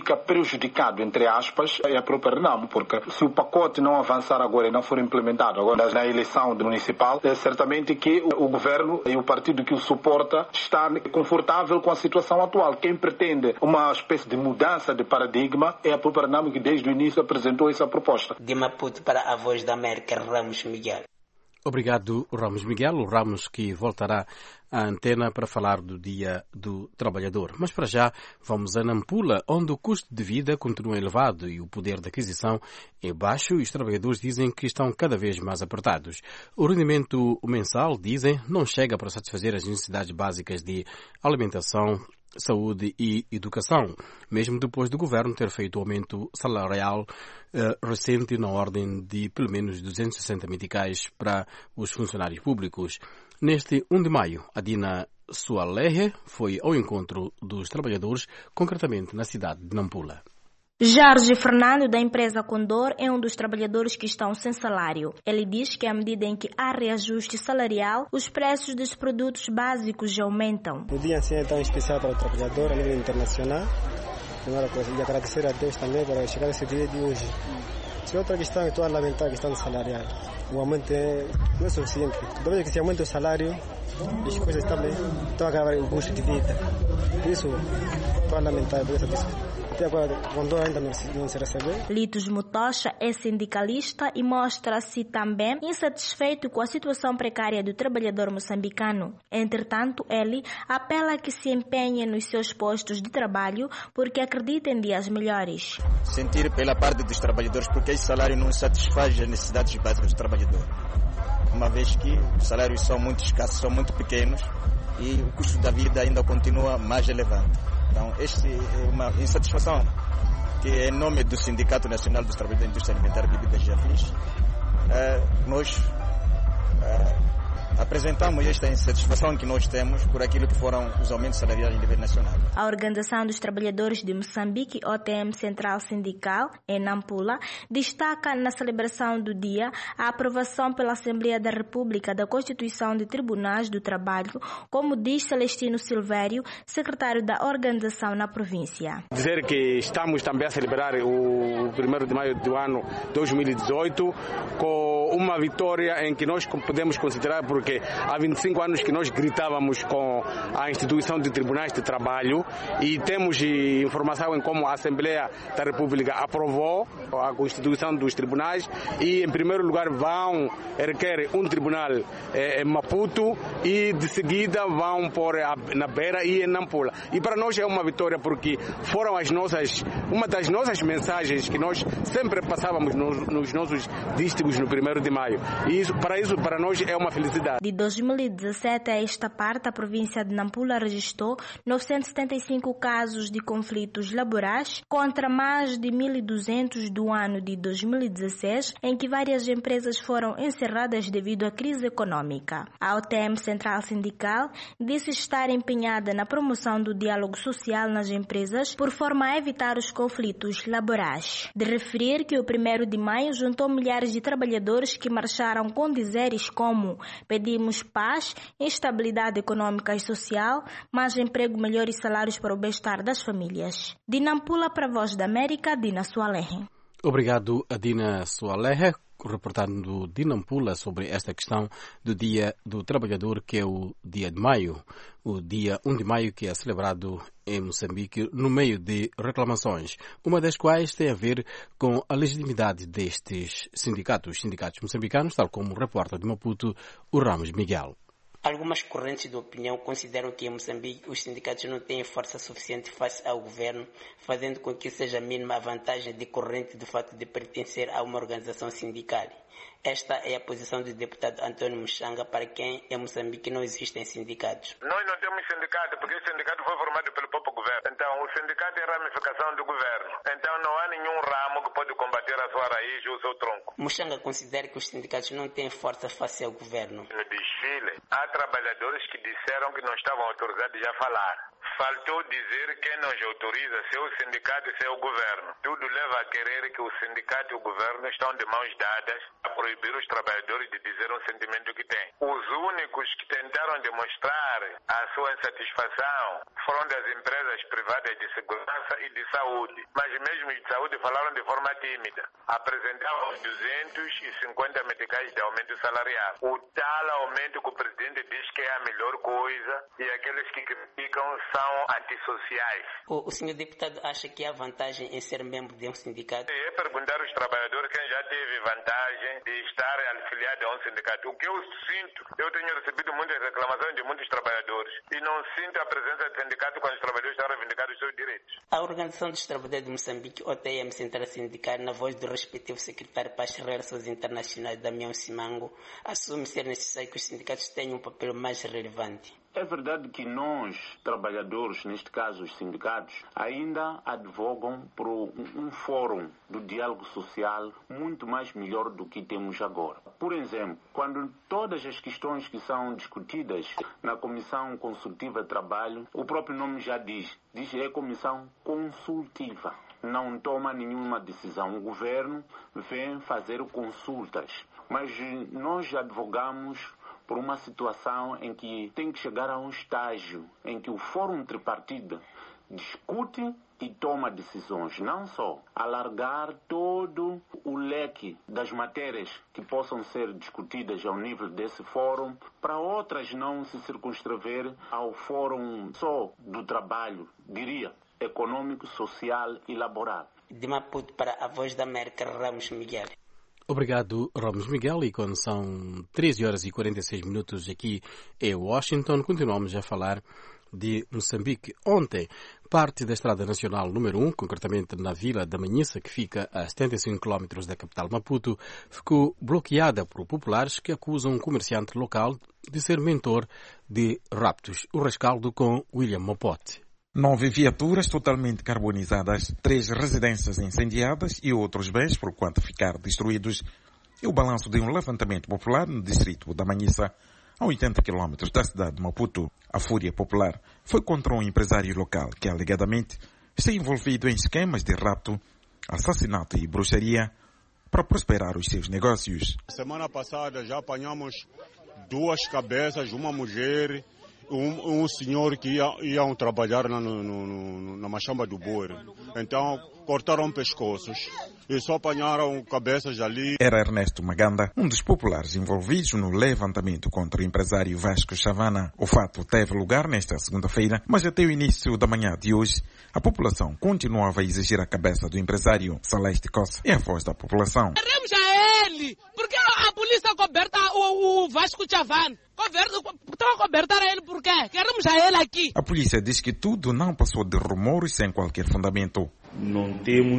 fica prejudicado, entre aspas, é a própria Renamo, porque se o pacote não avançar agora e não for implementado agora na eleição municipal, é certamente que o governo e o partido que o suporta está confortável com a situação atual. Quem pretende uma espécie de mudança de paradigma é a própria Renamo, que desde o início apresentou essa proposta. De Maputo para a Voz da América, Ramos Miguel. Obrigado, Ramos Miguel. O Ramos que voltará à antena para falar do Dia do Trabalhador. Mas para já vamos a Nampula, onde o custo de vida continua elevado e o poder de aquisição é baixo e os trabalhadores dizem que estão cada vez mais apertados. O rendimento mensal, dizem, não chega para satisfazer as necessidades básicas de alimentação, saúde e educação, mesmo depois do governo ter feito o aumento salarial eh, recente na ordem de pelo menos duzentos e sessenta meticais para os funcionários públicos. Neste primeiro de maio, a Dina Sualehe foi ao encontro dos trabalhadores, concretamente na cidade de Nampula. Jorge Fernando, da empresa Condor, é um dos trabalhadores que estão sem salário. Ele diz que à medida em que há reajuste salarial, os preços dos produtos básicos aumentam. O dia assim é tão especial para o trabalhador a nível internacional. Primeira coisa, e agradecer a Deus também por chegar esse dia de hoje. Se outra questão, eu estou a lamentar a questão do salarial. O aumento é, não é suficiente. Toda vez que se aumenta o salário, as coisas também estão a acabar o custo de vida. Por isso, estou a lamentar por essa questão. Até agora, quando ainda não se, não se recebeu. Litos Mutocha é sindicalista e mostra-se também insatisfeito com a situação precária do trabalhador moçambicano. Entretanto, ele apela a que se empenhe nos seus postos de trabalho porque acredita em dias melhores. Sentir pela parte dos trabalhadores porque esse salário não satisfaz as necessidades básicas do trabalhador. Uma vez que os salários são muito escassos, são muito pequenos e o custo da vida ainda continua mais elevado. Então, esta é uma insatisfação que, em nome do Sindicato Nacional dos Trabalhadores da Indústria Alimentar e Bebidas e Afins, uh, nós uh, apresentamos esta insatisfação que nós temos por aquilo que foram os aumentos salariais em nível nacional. A Organização dos Trabalhadores de Moçambique, O T M Central Sindical, em Nampula, destaca na celebração do dia a aprovação pela Assembleia da República da Constituição de Tribunais do Trabalho, como diz Celestino Silvério, secretário da organização na província. Dizer que estamos também a celebrar o primeiro de maio do ano dois mil e dezoito com uma vitória em que nós podemos considerar, porque há vinte e cinco anos que nós gritávamos com a instituição de tribunais de trabalho e temos informação em como a Assembleia da República aprovou a constituição dos tribunais e, em primeiro lugar, vão erguer um tribunal eh, em Maputo e, de seguida, vão pôr na Beira e em Nampula. E para nós é uma vitória porque foram as nossas, uma das nossas mensagens que nós sempre passávamos nos, nos nossos dísticos no primeiro de maio. E isso, para isso, para nós, é uma felicidade. De dois mil e dezessete a esta parte, a província de Nampula registrou novecentos e setenta e cinco casos de conflitos laborais contra mais de mil e duzentos do ano de dois mil e dezesseis, em que várias empresas foram encerradas devido à crise econômica. A O T M Central Sindical disse estar empenhada na promoção do diálogo social nas empresas por forma a evitar os conflitos laborais. De referir que o primeiro de maio juntou milhares de trabalhadores que marcharam com dizeres como pedimos paz, estabilidade econômica e social, mais emprego melhor e salários para o bem-estar das famílias. De Nampula para a Voz da América, Dina Sualehe. Obrigado a Dina Sualehe, reportando de Nampula sobre esta questão do Dia do Trabalhador, que é o dia de maio, o dia primeiro de maio, que é celebrado em Moçambique no meio de reclamações, uma das quais tem a ver com a legitimidade destes sindicatos, sindicatos moçambicanos, tal como reporta de Maputo o Ramos Miguel. Algumas correntes de opinião consideram que em Moçambique os sindicatos não têm força suficiente face ao governo, fazendo com que seja mínima a vantagem decorrente do fato de pertencer a uma organização sindical. Esta é a posição do deputado Antônio Muxanga, para quem em Moçambique não existem sindicatos. Nós não temos sindicato porque o sindicato foi formado pelo próprio governo. Então o sindicato é a ramificação do governo. Então não há nenhum ramo que pode combater a sua raiz ou o seu tronco. Muxanga considera que os sindicatos não têm força face ao governo. No desfile, há trabalhadores que disseram que não estavam autorizados a falar. Faltou dizer quem nos autoriza, se é o sindicato, se é o governo. Tudo leva a querer que o sindicato e o governo estão de mãos dadas a proibir os trabalhadores de dizer um sentimento que têm. Os únicos que tentaram demonstrar a sua insatisfação foram das empresas privadas de segurança e de saúde. Mas mesmo de saúde falaram de forma tímida. Apresentavam duzentos e cinquenta meticais de aumento salarial. O tal aumento que o presidente diz que é a melhor coisa e aqueles que criticam são antissociais. O, o senhor deputado acha que há vantagem em ser membro de um sindicato? É perguntar aos trabalhadores quem já teve vantagem de estar afiliado a um sindicato. O que eu sinto, eu tenho recebido muitas reclamações de muitos trabalhadores e não sinto a presença do sindicato quando os trabalhadores estão reivindicando os seus direitos. A Organização dos Trabalhadores de Moçambique, O T M Central Sindical, na voz do respectivo secretário para as Relações Internacionais, Damião Simango, assume ser necessário que os sindicatos tenham um papel mais relevante. É verdade que nós, trabalhadores, neste caso os sindicatos, ainda advogam por um fórum do diálogo social muito mais melhor do que temos agora. Por exemplo, quando todas as questões que são discutidas na Comissão Consultiva de Trabalho, o próprio nome já diz, diz que é Comissão Consultiva. Não toma nenhuma decisão. O governo vem fazer consultas. Mas nós advogamos por uma situação em que tem que chegar a um estágio em que o Fórum Tripartite discute e toma decisões, não só alargar todo o leque das matérias que possam ser discutidas ao nível desse fórum, para outras não se circunscrever ao fórum só do trabalho, diria, econômico, social e laboral. De Maputo para a Voz da América, Ramos Miguel. Obrigado, Ramos Miguel. E quando são treze horas e quarenta e seis minutos aqui em Washington, continuamos a falar de Moçambique. Ontem, parte da Estrada Nacional número um, concretamente na Vila da Manhissa, que fica a setenta e cinco quilómetros da capital Maputo, ficou bloqueada por populares que acusam um comerciante local de ser mentor de raptos. O rescaldo com William Mopote. Nove viaturas totalmente carbonizadas, três residências incendiadas e outros bens por quanto ficar destruídos. É o balanço de um levantamento popular no distrito da Manhissa, a oitenta quilómetros da cidade de Maputo. A fúria popular foi contra um empresário local que alegadamente está envolvido em esquemas de rapto, assassinato e bruxaria para prosperar os seus negócios. Semana passada já apanhamos duas cabeças, uma mulher, Um, um senhor que ia, iam trabalhar na, no, no, na machamba do boi. Então cortaram pescoços e só apanharam cabeças ali. Era Ernesto Maganda, um dos populares envolvidos no levantamento contra o empresário Vasco Chavana. O fato teve lugar nesta segunda-feira, mas até o início da manhã de hoje, a população continuava a exigir a cabeça do empresário. Celeste Costa é a voz da população. Queremos a ele, porque a polícia coberta o, o Vasco Chavana. Estão a cobertar a ele por quê? Queremos a ele aqui. A polícia diz que tudo não passou de rumores sem qualquer fundamento. Não temos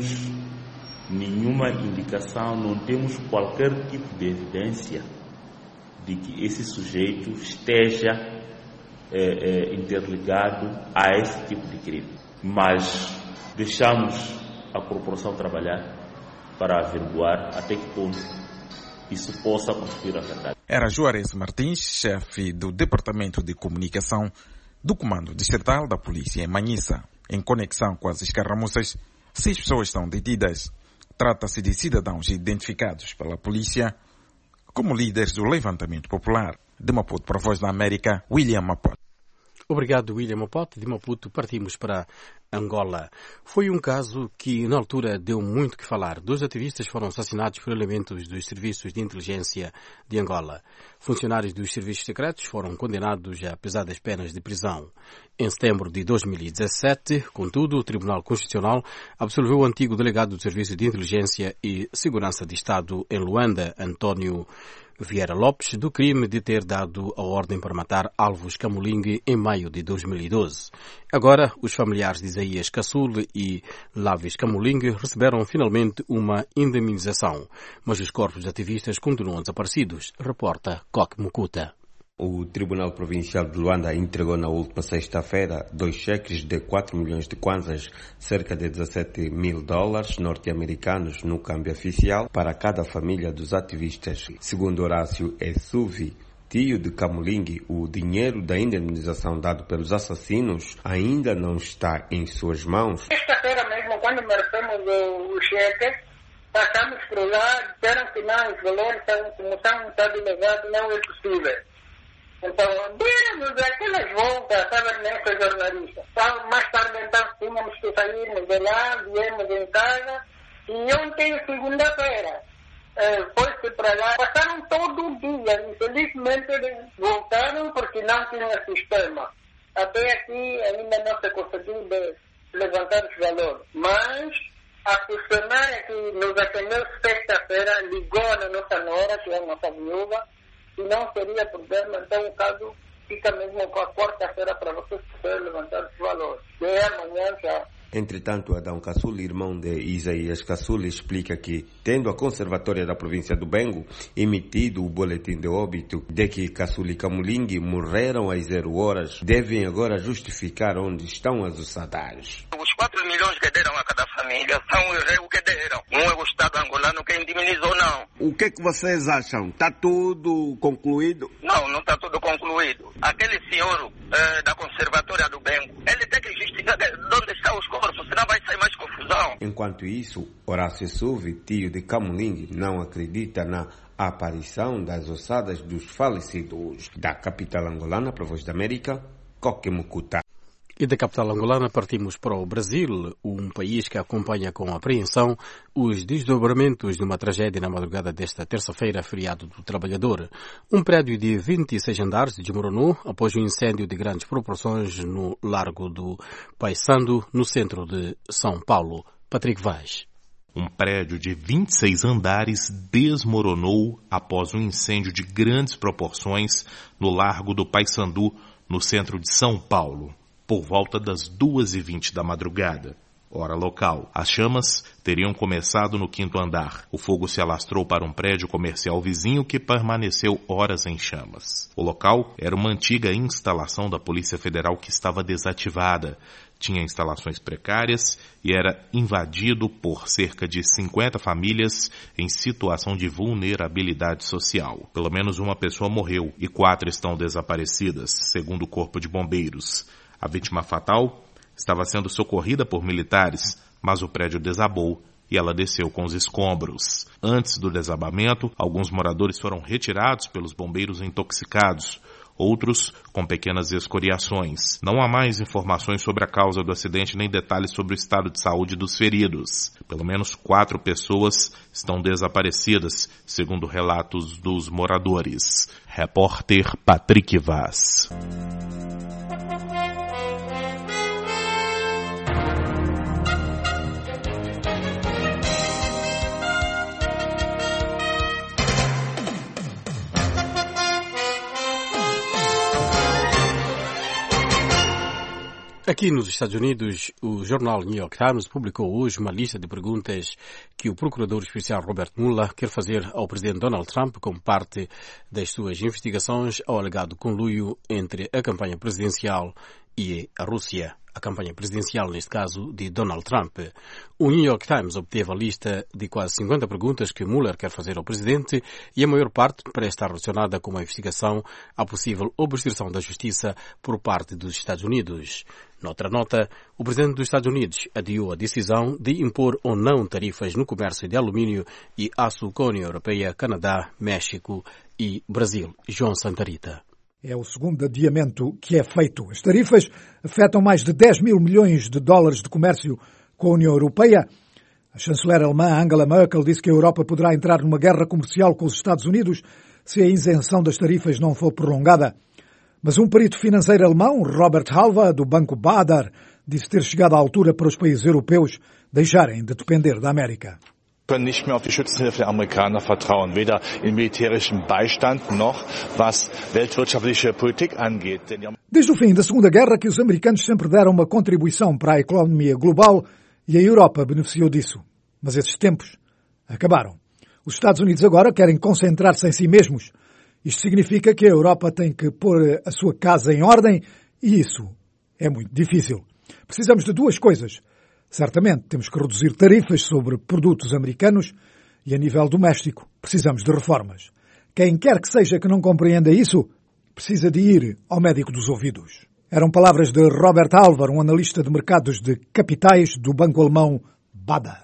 nenhuma indicação, não temos qualquer tipo de evidência de que esse sujeito esteja é, é, interligado a esse tipo de crime. Mas deixamos a corporação trabalhar para averiguar até que ponto isso possa construir a verdade. Era Juarez Martins, chefe do Departamento de Comunicação do Comando Distrital da Polícia em Manhissa. Em conexão com as escaramuças, seis pessoas estão detidas. Trata-se de cidadãos identificados pela polícia como líderes do levantamento popular. De Maputo para a Voz da América, William Maputo. Obrigado, William Maputo. De Maputo partimos para Angola. Foi um caso que, na altura, deu muito que falar. Dois ativistas foram assassinados por elementos dos serviços de inteligência de Angola. Funcionários dos serviços secretos foram condenados a pesadas penas de prisão. Em setembro de dois mil e dezassete, contudo, o Tribunal Constitucional absolveu o antigo delegado do Serviço de Inteligência e Segurança de Estado em Luanda, António Vieira Lopes, do crime de ter dado a ordem para matar Alvos Camulingue em maio de dois mil e doze. Agora, os familiares de Isaías Caçul e Lávis Camulingue receberam finalmente uma indemnização, mas os corpos ativistas continuam desaparecidos, reporta Coque Mucuta. O Tribunal Provincial de Luanda entregou na última sexta-feira dois cheques de quatro milhões de kwanzas, cerca de dezassete mil dólares norte-americanos no câmbio oficial, para cada família dos ativistas. Segundo Horácio Essuvi, Tio de Camulingue, o dinheiro da indemnização dado pelos assassinos ainda não está em suas mãos. Sexta-feira mesmo, quando merecemos o, o cheque, passamos por lá, disseram que não, os valores são, como são muito elevados, não é possível. Então, demos aquelas voltas, sabe, nessa jornalista. Então, mais tarde, então, tínhamos que sairmos de lá, viemos em casa, e ontem, segunda-feira, eh, foi-se para lá, passaram todo o dia, infelizmente eles voltaram porque não tinha sistema. Até aqui ainda não se conseguiu de levantar os valores, mas a funcionária que nos atendeu sexta-feira ligou na nossa nora, que é a nossa viúva, e não seria problema, então o caso fica mesmo com a quarta-feira para vocês poderem levantar os valores. E amanhã já. Entretanto, Adão Caçuli, irmão de Isaías Caçuli, explica que, tendo a Conservatória da Província do Bengo emitido o boletim de óbito de que Caçuli e Camulingue morreram às zero horas, devem agora justificar onde estão os ossadários. Os quatro milhões que deram a cada família são o rei que deram. Não é o Estado angolano que indemnizou, não. O que é que vocês acham? Está tudo concluído? Não, não está tudo concluído. Aquele senhor eh, da Conservatória do Bengo, ele tem que justificar de onde estão os corpos, senão vai sair mais confusão. Enquanto isso, Horácio Suvi, tio de Camulingue, não acredita na aparição das ossadas dos falecidos. Da capital angolana, para a Voz da América, Coque Mucuta. E da capital angolana partimos para o Brasil, um país que acompanha com apreensão os desdobramentos de uma tragédia na madrugada desta terça-feira, feriado do trabalhador. Um prédio de vinte e seis andares desmoronou após um incêndio de grandes proporções no Largo do Paissandu, no centro de São Paulo. Patrick Vaz. Um prédio de vinte e seis andares desmoronou após um incêndio de grandes proporções no Largo do Paissandu, no centro de São Paulo, por volta das duas e vinte da madrugada, hora local. As chamas teriam começado no quinto andar. O fogo se alastrou para um prédio comercial vizinho que permaneceu horas em chamas. O local era uma antiga instalação da Polícia Federal que estava desativada. Tinha instalações precárias e era invadido por cerca de cinquenta famílias em situação de vulnerabilidade social. Pelo menos uma pessoa morreu e quatro estão desaparecidas, segundo o Corpo de Bombeiros. A vítima fatal estava sendo socorrida por militares, mas o prédio desabou e ela desceu com os escombros. Antes do desabamento, alguns moradores foram retirados pelos bombeiros intoxicados, outros com pequenas escoriações. Não há mais informações sobre a causa do acidente nem detalhes sobre o estado de saúde dos feridos. Pelo menos quatro pessoas estão desaparecidas, segundo relatos dos moradores. Repórter Patrick Vaz. Aqui nos Estados Unidos, o jornal New York Times publicou hoje uma lista de perguntas que o procurador especial Robert Mueller quer fazer ao presidente Donald Trump como parte das suas investigações ao alegado conluio entre a campanha presidencial e a Rússia. A campanha presidencial, neste caso, de Donald Trump. O New York Times obteve a lista de quase cinquenta perguntas que Mueller quer fazer ao presidente e a maior parte parece estar relacionada com uma investigação à possível obstrução da justiça por parte dos Estados Unidos. Noutra nota, o presidente dos Estados Unidos adiou a decisão de impor ou não tarifas no comércio de alumínio e aço com a União Europeia, Canadá, México e Brasil. João Santarita. É o segundo adiamento que é feito. As tarifas afetam mais de dez mil milhões de dólares de comércio com a União Europeia. A chanceler alemã Angela Merkel disse que a Europa poderá entrar numa guerra comercial com os Estados Unidos se a isenção das tarifas não for prolongada. Mas um perito financeiro alemão, Robert Halver, do Banco Bader, disse ter chegado à altura para os países europeus deixarem de depender da América. können nicht mehr auf die Schützenhilfe der Amerikaner vertrauen, weder in militärischen Beistand noch was weltwirtschaftliche Politik angeht. Desde o fim da Segunda Guerra que os americanos sempre deram uma contribuição para a economia global e a Europa beneficiou disso. Mas esses tempos acabaram. Os Estados Unidos agora querem concentrar-se em si mesmos. Isto significa que a Europa tem que pôr a sua casa em ordem e isso é muito difícil. Precisamos de duas coisas. Certamente temos que reduzir tarifas sobre produtos americanos e a nível doméstico precisamos de reformas. Quem quer que seja que não compreenda isso, precisa de ir ao médico dos ouvidos. Eram palavras de Robert Álvaro, um analista de mercados de capitais do banco alemão Baader.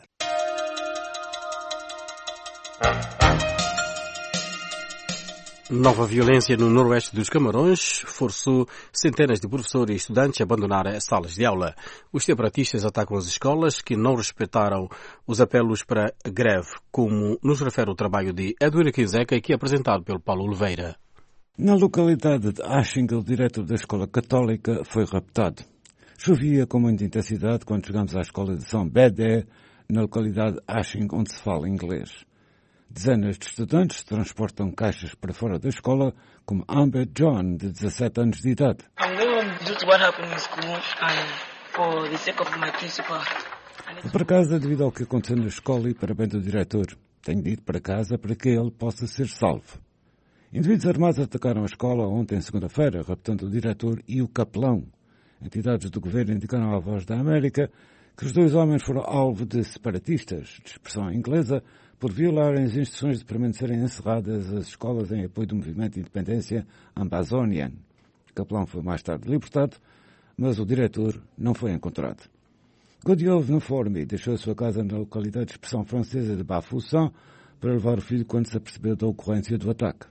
Nova violência no noroeste dos Camarões forçou centenas de professores e estudantes a abandonar as salas de aula. Os separatistas atacam as escolas que não respeitaram os apelos para greve, como nos refere o trabalho de Edwin Quiseca, que é apresentado pelo Paulo Oliveira. Na localidade de Aching, o diretor da escola católica foi raptado. Chovia com muita intensidade quando chegamos à escola de São Bédé, na localidade de Aching, onde se fala inglês. Dezenas de estudantes transportam caixas para fora da escola, como Amber John, de dezassete anos de idade. Vou para casa devido ao que aconteceu na escola e para bem do diretor. Tenho de ir para casa para que ele possa ser salvo. Indivíduos armados atacaram a escola ontem, segunda-feira, raptando o diretor e o capelão. Entidades do governo indicaram à Voz da América que os dois homens foram alvo de separatistas, de expressão inglesa, por violarem as instruções de permanecerem encerradas as escolas em apoio do movimento de independência Ambazonian. O capelão foi mais tarde libertado, mas o diretor não foi encontrado. Godiov Nuformi deixou a sua casa na localidade de expressão francesa de Bafoussam para levar o filho quando se apercebeu da ocorrência do ataque.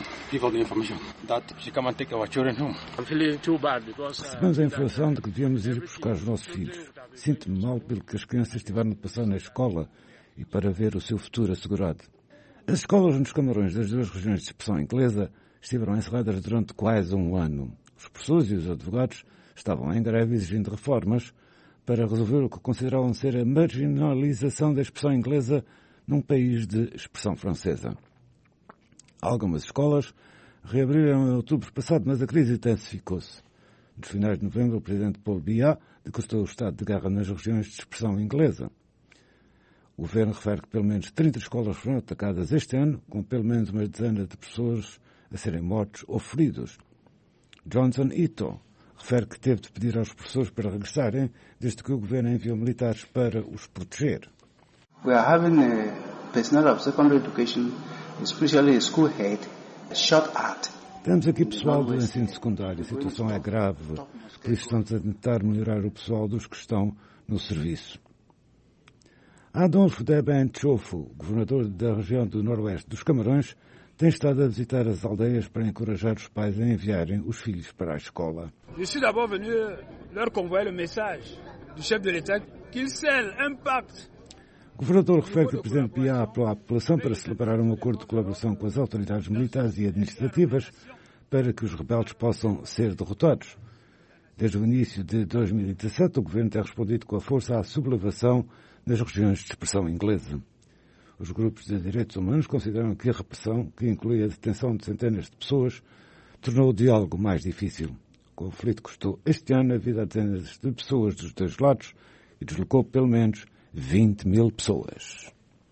Recebemos a informação de que devíamos ir buscar os nossos filhos. Sinto-me mal pelo que as crianças tiveram de passar na escola e para ver o seu futuro assegurado. As escolas nos Camarões das duas regiões de expressão inglesa estiveram encerradas durante quase um ano. Os professores e os advogados estavam em greve exigindo reformas para resolver o que consideravam ser a marginalização da expressão inglesa num país de expressão francesa. Algumas escolas reabriram em outubro passado, mas a crise intensificou-se. Nos finais de novembro, o presidente Paul Biya decretou o estado de guerra nas regiões de expressão inglesa. O governo refere que pelo menos trinta escolas foram atacadas este ano, com pelo menos uma dezena de pessoas a serem mortos ou feridos. Johnson Ito refere que teve de pedir aos professores para regressarem, desde que o governo enviou militares para os proteger. We are having a personnel of secondary education, especially a school head, shot at. Temos aqui pessoal do ensino secundário. A situação é grave, por isso estamos a tentar melhorar o pessoal dos que estão no serviço. Adolfo Deben Chofo, governador da região do Noroeste dos Camarões, tem estado a visitar as aldeias para encorajar os pais a enviarem os filhos para a escola. Je suis d'abord venu leur convoyer le message du chef de l'État qu'il scelle un pacte. O governador refere que o presidente Biya apelou à população para celebrar um acordo de colaboração com as autoridades militares e administrativas para que os rebeldes possam ser derrotados. Desde o início de dois mil e dezassete, o governo tem respondido com a força à sublevação nas regiões de expressão inglesa. Os grupos de direitos humanos consideram que a repressão, que inclui a detenção de centenas de pessoas, tornou o diálogo mais difícil. O conflito custou este ano a vida a dezenas de pessoas dos dois lados e deslocou pelo menos vinte mil pessoas.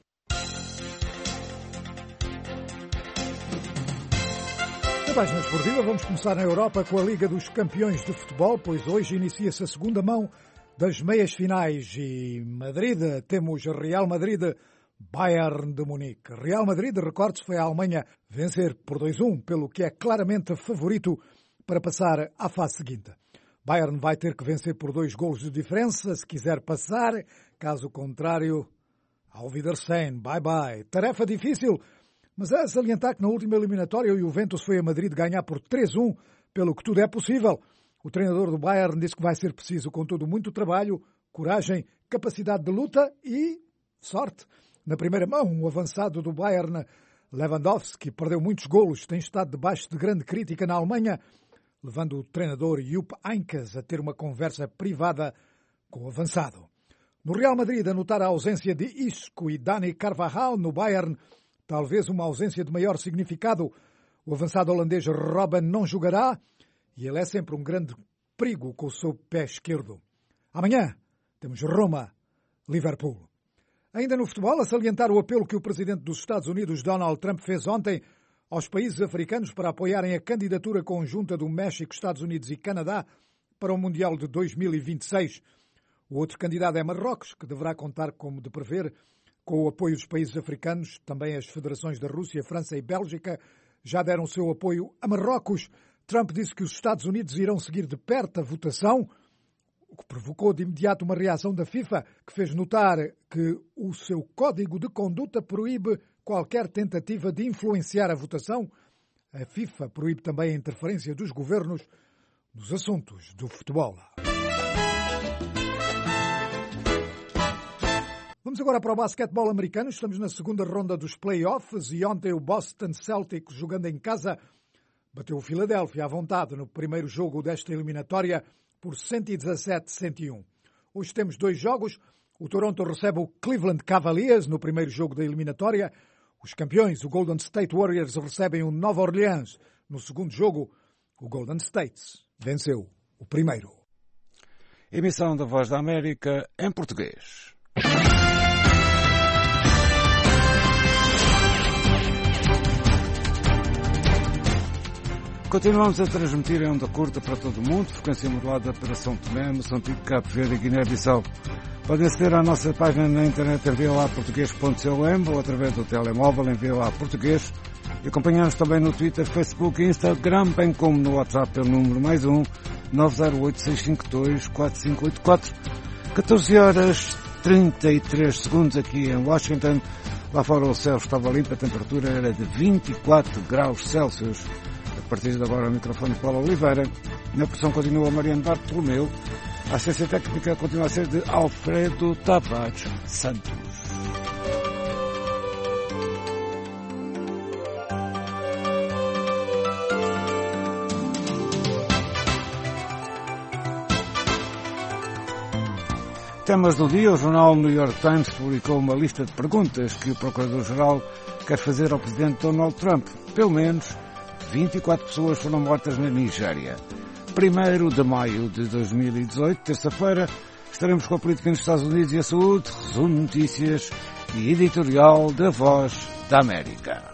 Na página esportiva vamos começar na Europa com a Liga dos Campeões de Futebol, pois hoje inicia-se a segunda mão das meias finais e Madrid, temos Real Madrid, Bayern de Munique. Real Madrid, recorde-se, foi à Alemanha vencer por dois a um, pelo que é claramente favorito para passar à fase seguinte. Bayern vai ter que vencer por dois golos de diferença se quiser passar, caso contrário, ao Wiedersehen, bye bye. Tarefa difícil, mas é salientar que na última eliminatória o Juventus foi a Madrid ganhar por três a um, pelo que tudo é possível. O treinador do Bayern disse que vai ser preciso, contudo, muito trabalho, coragem, capacidade de luta e sorte. Na primeira mão, o avançado do Bayern, Lewandowski, perdeu muitos golos, tem estado debaixo de grande crítica na Alemanha, levando o treinador Jupp Heynckes a ter uma conversa privada com o avançado. No Real Madrid, a notar a ausência de Isco e Dani Carvajal no Bayern, talvez uma ausência de maior significado. O avançado holandês Robben não jogará e ele é sempre um grande perigo com o seu pé esquerdo. Amanhã temos Roma-Liverpool. Ainda no futebol, a salientar o apelo que o presidente dos Estados Unidos, Donald Trump, fez ontem aos países africanos para apoiarem a candidatura conjunta do México, Estados Unidos e Canadá para o Mundial de dois mil e vinte e seis. O outro candidato é Marrocos, que deverá contar, como de prever, Com o apoio dos países africanos, também as federações da Rússia, França e Bélgica já deram o seu apoio a Marrocos. Trump disse que os Estados Unidos irão seguir de perto a votação, o que provocou de imediato uma reação da FIFA, que fez notar que o seu código de conduta proíbe qualquer tentativa de influenciar a votação. A FIFA proíbe também a interferência dos governos nos assuntos do futebol. Vamos agora para o basquetebol americano. Estamos na segunda ronda dos playoffs e ontem o Boston Celtics, jogando em casa, bateu o Philadelphia à vontade no primeiro jogo desta eliminatória por cento e dezassete a cento e um. Hoje temos dois jogos. O Toronto recebe o Cleveland Cavaliers no primeiro jogo da eliminatória. Os campeões, o Golden State Warriors, recebem o Nova Orleans. No segundo jogo, o Golden State venceu o primeiro. Emissão da Voz da América em português. Continuamos a transmitir em onda curta para todo o mundo, frequência modulada para São Tomé, Moçambique, Cabo Verde e Guiné-Bissau. Podem aceder à nossa página na internet em v o a português ponto com ou através do telemóvel em v o a português. E acompanhamos também no Twitter, Facebook e Instagram, bem como no WhatsApp pelo número mais um nove zero oito seis cinco dois quatro cinco oito quatro. catorze horas trinta e três segundos aqui em Washington. Lá fora o céu estava limpo, a temperatura era de vinte e quatro graus Celsius. A partir de agora o microfone Paulo Oliveira. Na produção continua Mariano Bartolomeu. A assistência técnica continua a ser de Alfredo Tavares Santos. Temas do dia. O jornal New York Times publicou uma lista de perguntas que o Procurador-Geral quer fazer ao Presidente Donald Trump. Pelo menos vinte e quatro pessoas foram mortas na Nigéria. primeiro de maio de dois mil e dezoito, terça-feira, estaremos com a política nos Estados Unidos e a saúde, resumo de notícias e editorial da Voz da América.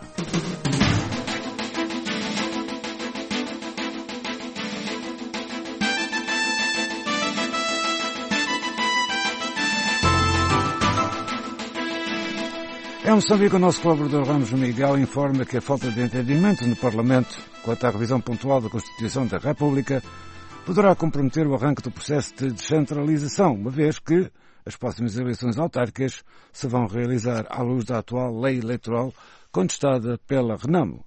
Em Moçambique, o nosso colaborador Ramos Miguel informa que a falta de entendimento no Parlamento quanto à revisão pontual da Constituição da República poderá comprometer o arranque do processo de descentralização, uma vez que as próximas eleições autárquicas se vão realizar à luz da atual lei eleitoral contestada pela Renamo.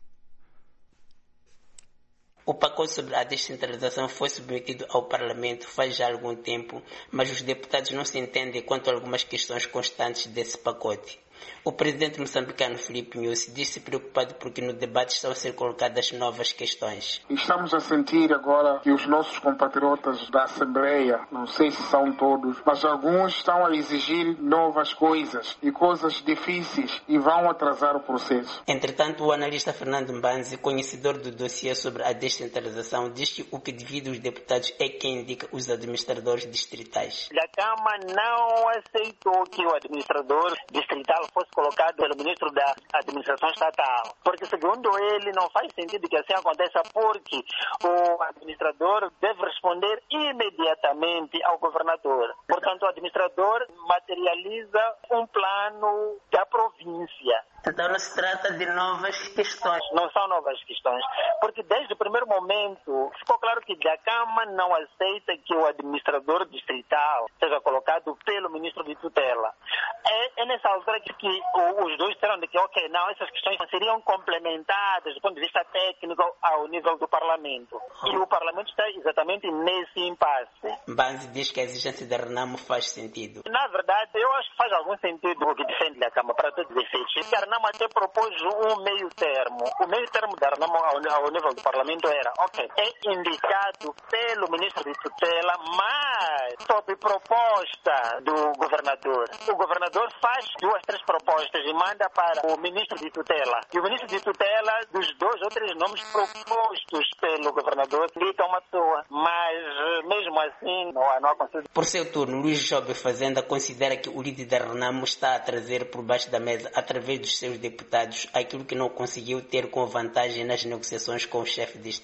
O pacote sobre a descentralização foi submetido ao Parlamento faz já algum tempo, mas os deputados não se entendem quanto a algumas questões constantes desse pacote. O presidente moçambicano Filipe Nyusi disse preocupado porque no debate estão a ser colocadas novas questões. Estamos a sentir agora que os nossos compatriotas da Assembleia, não sei se são todos, mas alguns estão a exigir novas coisas e coisas difíceis e vão atrasar o processo. Entretanto, o analista Fernando Mbanzi, conhecedor do dossiê sobre a descentralização, diz que o que divide os deputados é quem indica os administradores distritais. A Câmara não aceitou que o administrador distrital fosse colocado pelo ministro da administração estatal, porque segundo ele não faz sentido que assim aconteça, porque o administrador deve responder imediatamente ao governador. Portanto, o administrador materializa um plano da província. Então não se trata de novas questões. Não são novas questões, porque desde o primeiro momento ficou claro que a Câmara não aceita que o administrador distrital seja colocado pelo ministro de tutela. É, é nessa altura que, que os dois disseram de que, ok, não, essas questões seriam complementadas do ponto de vista técnico ao nível do Parlamento. E o Parlamento está exatamente nesse impasse. Mbanzi diz que a exigência da Renamo faz sentido. Na verdade, eu acho que faz algum sentido o que defende a Câmara para todos os efeitos. A Renamo até propôs um meio termo. O meio termo da Renamo ao, ao nível do Parlamento era, ok, é indicado pelo ministro de tutela, mas sob proposta do governador. O governador faz duas, três propostas e manda para o ministro de tutela. E o ministro de tutela, dos dois ou três nomes propostos pelo governador, indica uma pessoa. Mas, mesmo assim, não há, não há conselho. Por seu turno, Luís Jobe Fazenda considera que o líder da Renamo está a trazer por baixo da mesa, através dos seus deputados, aquilo que não conseguiu ter com vantagem nas negociações com o chefe de Estado.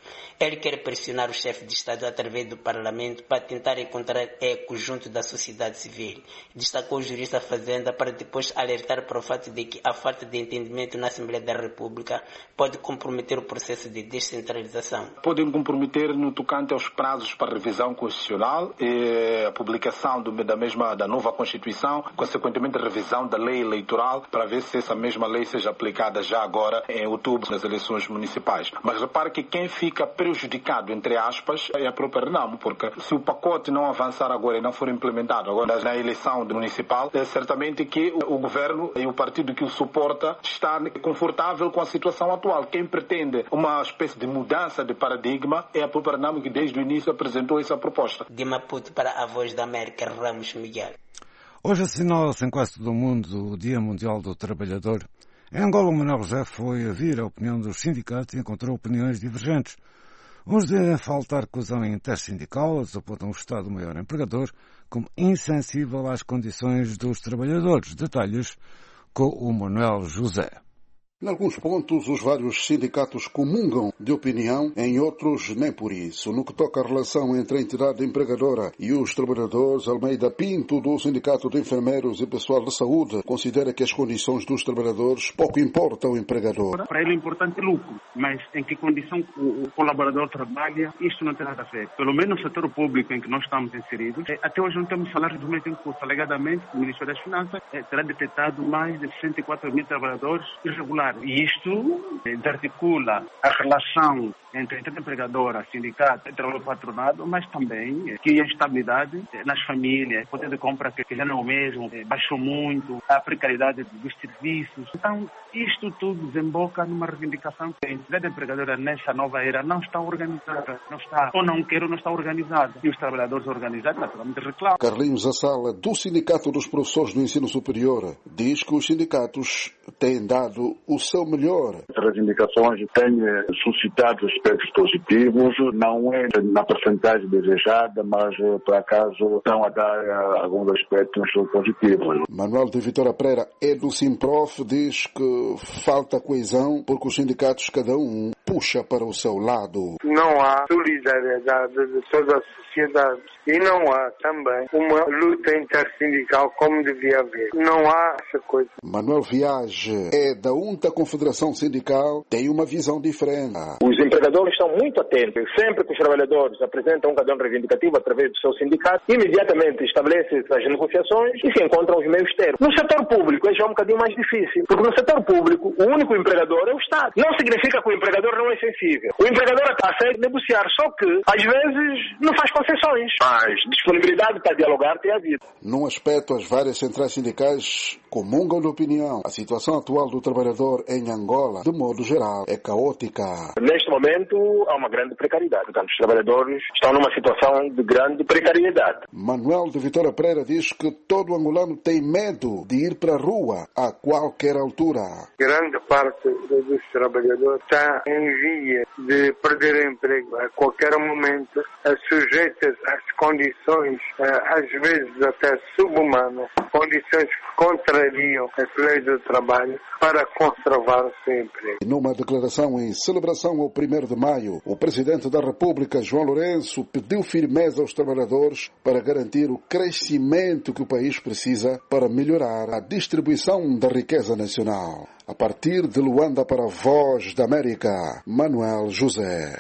Ele quer pressionar o chefe de Estado através do Parlamento para tentar encontrar eco junto da sociedade civil. Destacou o jurista Fazenda para depois alertar para o fato de que a falta de entendimento na Assembleia da República pode comprometer o processo de descentralização. Podem comprometer no tocante aos prazos para revisão constitucional e a publicação do, da mesma da nova Constituição, consequentemente a revisão da lei eleitoral para ver se essa mesma lei seja aplicada já agora em outubro nas eleições municipais. Mas repare que quem fica prejudicado, entre aspas, é a própria Renamo, porque se o pacote não avançar agora e não for implementado agora na eleição municipal, é certamente que o governo e o partido que o suporta está confortável com a situação atual. Quem pretende uma espécie de mudança de paradigma é a própria Renamo, que desde o início apresentou essa proposta. De Maputo para a Voz da América, Ramos Miguel. Hoje assinala-se em quase todo o mundo o Dia Mundial do Trabalhador. Em Angola, o Manuel José foi ouvir a opinião dos sindicatos e encontrou opiniões divergentes. Uns dizem faltar coesão intersindical, outros apontam o Estado-Maior empregador como insensível às condições dos trabalhadores. Detalhes com o Manuel José. Em alguns pontos, os vários sindicatos comungam de opinião, em outros, nem por isso. No que toca à relação entre a entidade empregadora e os trabalhadores, Almeida Pinto, do Sindicato de Enfermeiros e Pessoal de Saúde, considera que as condições dos trabalhadores pouco importam ao empregador. Para ele é importante lucro, mas em que condição o colaborador trabalha, isto não tem nada a ver. Pelo menos no setor público em que nós estamos inseridos, até hoje não temos salários do mês em curso. Alegadamente, o Ministério das Finanças terá detectado mais de sessenta e quatro mil trabalhadores irregulares. E isto desarticula a relação entre a entidade empregadora, sindicato e trabalho patronado, mas também que a instabilidade nas famílias, o poder de compra que já não é o mesmo, baixou muito, a precariedade dos serviços. Então, isto tudo desemboca numa reivindicação que a entidade empregadora nessa nova era não está organizada, não está, ou não quer ou não está organizada. E os trabalhadores organizados naturalmente reclamam. Carlinhos Assala, do Sindicato dos Professores do Ensino Superior, diz que os sindicatos têm dado o seu melhor. As reivindicações têm suscitado aspectos positivos, não é na percentagem desejada, mas por acaso estão a dar alguns aspectos positivos. Manuel de Vitória Pereira é do Simprof, diz que falta coesão porque os sindicatos cada um puxa para o seu lado. Não há solidariedade de toda a sociedade e não há também uma luta intersindical como devia haver. Não há essa coisa. Manuel Viage é da U N T A Confederação Sindical, tem uma visão diferente. Os empregadores estão muito atentos. Sempre que os trabalhadores apresentam um caderno reivindicativo através do seu sindicato, imediatamente estabelecem as negociações e se encontram os meios termos. No setor público é já um bocadinho mais difícil, porque no setor público o único empregador é o Estado. Não significa que o empregador não é sensível. O empregador está a negociar, só que às vezes não faz concessões. Mas disponibilidade para dialogar tem havido. Num aspecto, as várias centrais sindicais comungam de opinião. A situação atual do trabalhador em Angola, de modo geral, é caótica. Neste momento há uma grande precariedade. Portanto, os trabalhadores estão numa situação de grande precariedade. Manuel de Vitória Pereira diz que todo angolano tem medo de ir para a rua a qualquer altura. Grande parte dos trabalhadores está em via de perder emprego a qualquer momento, sujeitas às condições, às vezes até subhumanas, condições que contrariam as leis do trabalho para conservar o seu emprego. Numa declaração em celebração ao primeiro de maio, o Presidente da República, João Lourenço, pediu firmeza aos trabalhadores para garantir o crescimento que o país precisa para melhorar a distribuição da riqueza nacional. A partir de Luanda para a Voz da América, Manuel José.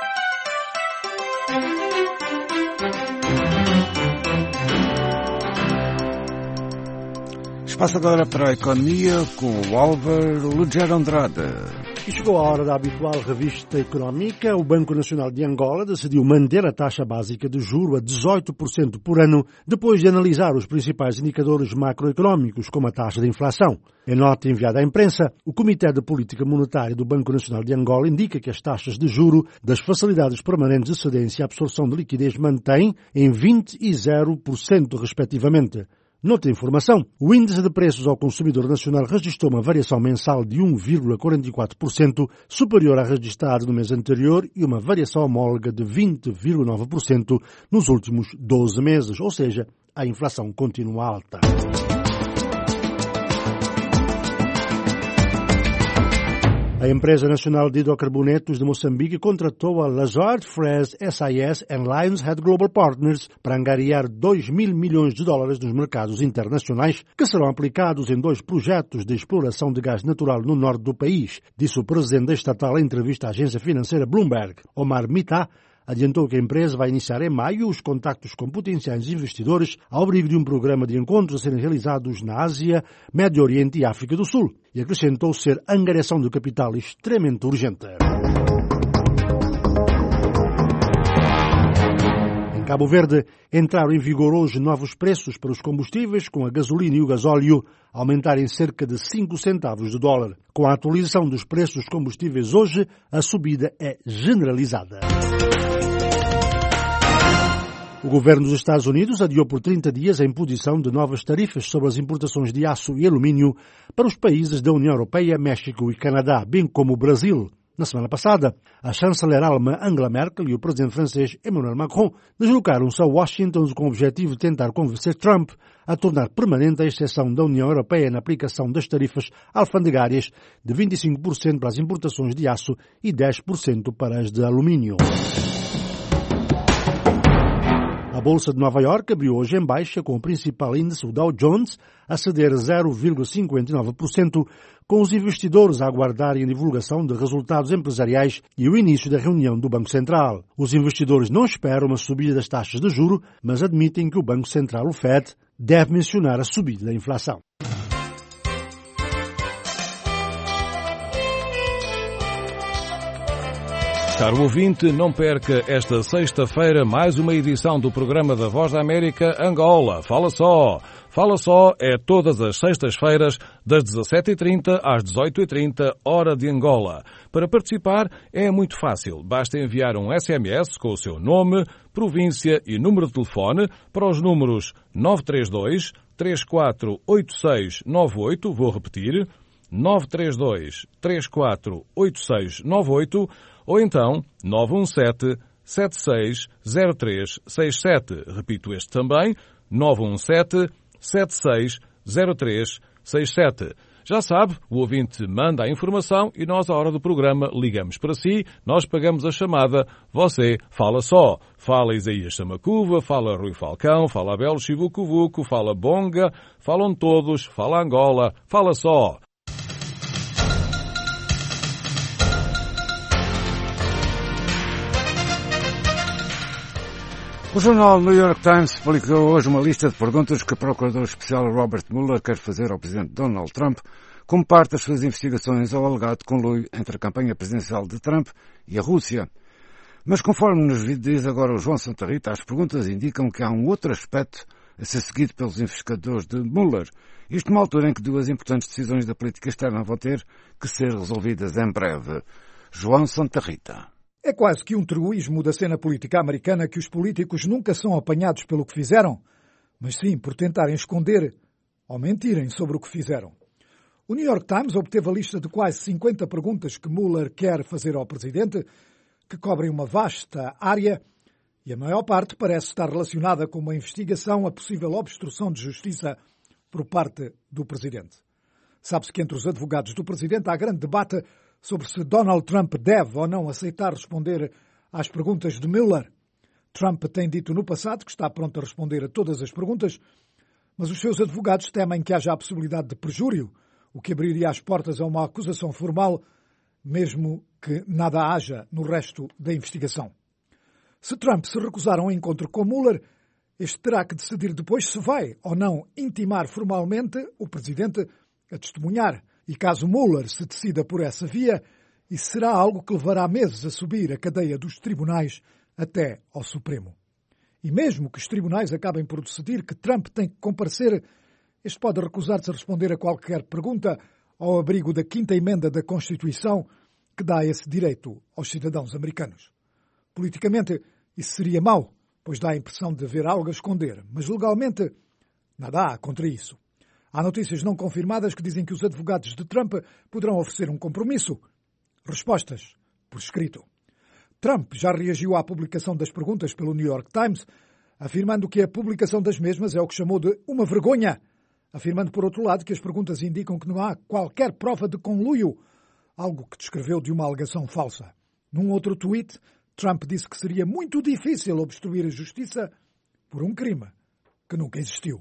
Espaço agora para a economia com o Álvaro Lugero Andrade. E chegou a hora da habitual revista económica. O Banco Nacional de Angola decidiu manter a taxa básica de juro a dezoito por cento por ano, depois de analisar os principais indicadores macroeconómicos, como a taxa de inflação. Em nota enviada à imprensa, o Comitê de Política Monetária do Banco Nacional de Angola indica que as taxas de juro das facilidades permanentes de cedência e absorção de liquidez mantêm em vinte e zero por cento, respectivamente. Noutra informação, o índice de preços ao consumidor nacional registrou uma variação mensal de um vírgula quarenta e quatro por cento, superior à registrada no mês anterior, e uma variação homóloga de vinte vírgula nove por cento nos últimos doze meses, ou seja, a inflação continua alta. A A empresa nacional de hidrocarbonetos de Moçambique contratou a Lazard Frères S I S and Lionshead Global Partners para angariar dois mil milhões de dólares nos mercados internacionais, que serão aplicados em dois projetos de exploração de gás natural no norte do país, disse o presidente da estatal em entrevista à agência financeira Bloomberg. Omar Mitá adiantou que a empresa vai iniciar em maio os contactos com potenciais investidores ao abrigo de um programa de encontros a serem realizados na Ásia, Médio Oriente e África do Sul, e acrescentou ser a angariação de capital extremamente urgente. Em Cabo Verde, entraram em vigor hoje novos preços para os combustíveis, com a gasolina e o gasóleo aumentarem cerca de cinco centavos de dólar. Com a atualização dos preços dos combustíveis hoje, a subida é generalizada. O governo dos Estados Unidos adiou por trinta dias a imposição de novas tarifas sobre as importações de aço e alumínio para os países da União Europeia, México e Canadá, bem como o Brasil. Na semana passada, a chanceler alemã Angela Merkel e o presidente francês Emmanuel Macron deslocaram-se a Washington com o objetivo de tentar convencer Trump a tornar permanente a exceção da União Europeia na aplicação das tarifas alfandegárias de vinte e cinco por cento para as importações de aço e dez por cento para as de alumínio. A Bolsa de Nova Iorque abriu hoje em baixa, com o principal índice, o Dow Jones, a ceder zero vírgula cinquenta e nove por cento, com os investidores a aguardarem a divulgação de resultados empresariais e o início da reunião do Banco Central. Os investidores não esperam uma subida das taxas de juros, mas admitem que o Banco Central, o Fed, deve mencionar a subida da inflação. Caro ouvinte, não perca esta sexta-feira mais uma edição do programa da Voz da América Angola. Fala só! Fala só é todas as sextas-feiras, das dezassete e trinta às dezoito e trinta, hora de Angola. Para participar é muito fácil. Basta enviar um S M S com o seu nome, província e número de telefone para os números nove três dois, três quatro oito seis nove oito, vou repetir, nove três dois, três quatro oito seis nove oito, ou então nove um sete, sete seis zero três seis sete. Repito este também, nove um sete, sete seis zero três seis sete. Já sabe, o ouvinte manda a informação e nós, à hora do programa, ligamos para si, nós pagamos a chamada, você fala só. Fala Isaías Samacuva, fala Rui Falcão, fala Abel Chivucuvuco, fala Bonga, falam todos, fala Angola, fala só. O jornal New York Times publicou hoje uma lista de perguntas que o procurador especial Robert Mueller quer fazer ao presidente Donald Trump como parte das suas investigações ao alegado conluio entre a campanha presidencial de Trump e a Rússia. Mas conforme nos diz agora o João Santa Rita, as perguntas indicam que há um outro aspecto a ser seguido pelos investigadores de Mueller, isto numa altura em que duas importantes decisões da política externa vão ter que ser resolvidas em breve. João Santa Rita. É quase que um truísmo da cena política americana que os políticos nunca são apanhados pelo que fizeram, mas sim por tentarem esconder ou mentirem sobre o que fizeram. O New York Times obteve a lista de quase cinquenta perguntas que Mueller quer fazer ao presidente, que cobrem uma vasta área, e a maior parte parece estar relacionada com uma investigação a possível obstrução de justiça por parte do presidente. Sabe-se que entre os advogados do presidente há grande debate sobre se Donald Trump deve ou não aceitar responder às perguntas de Mueller. Trump tem dito no passado que está pronto a responder a todas as perguntas, mas os seus advogados temem que haja a possibilidade de perjúrio, o que abriria as portas a uma acusação formal, mesmo que nada haja no resto da investigação. Se Trump se recusar a um encontro com Mueller, este terá que decidir depois se vai ou não intimar formalmente o presidente a testemunhar. E caso Mueller se decida por essa via, isso será algo que levará meses a subir a cadeia dos tribunais até ao Supremo. E mesmo que os tribunais acabem por decidir que Trump tem que comparecer, este pode recusar-se a responder a qualquer pergunta ao abrigo da quinta emenda da Constituição que dá esse direito aos cidadãos americanos. Politicamente, isso seria mau, pois dá a impressão de haver algo a esconder, mas legalmente nada há contra isso. Há notícias não confirmadas que dizem que os advogados de Trump poderão oferecer um compromisso. Respostas por escrito. Trump já reagiu à publicação das perguntas pelo New York Times, afirmando que a publicação das mesmas é o que chamou de uma vergonha, afirmando, por outro lado, que as perguntas indicam que não há qualquer prova de conluio algo que descreveu de uma alegação falsa. Num outro tweet, Trump disse que seria muito difícil obstruir a justiça por um crime que nunca existiu.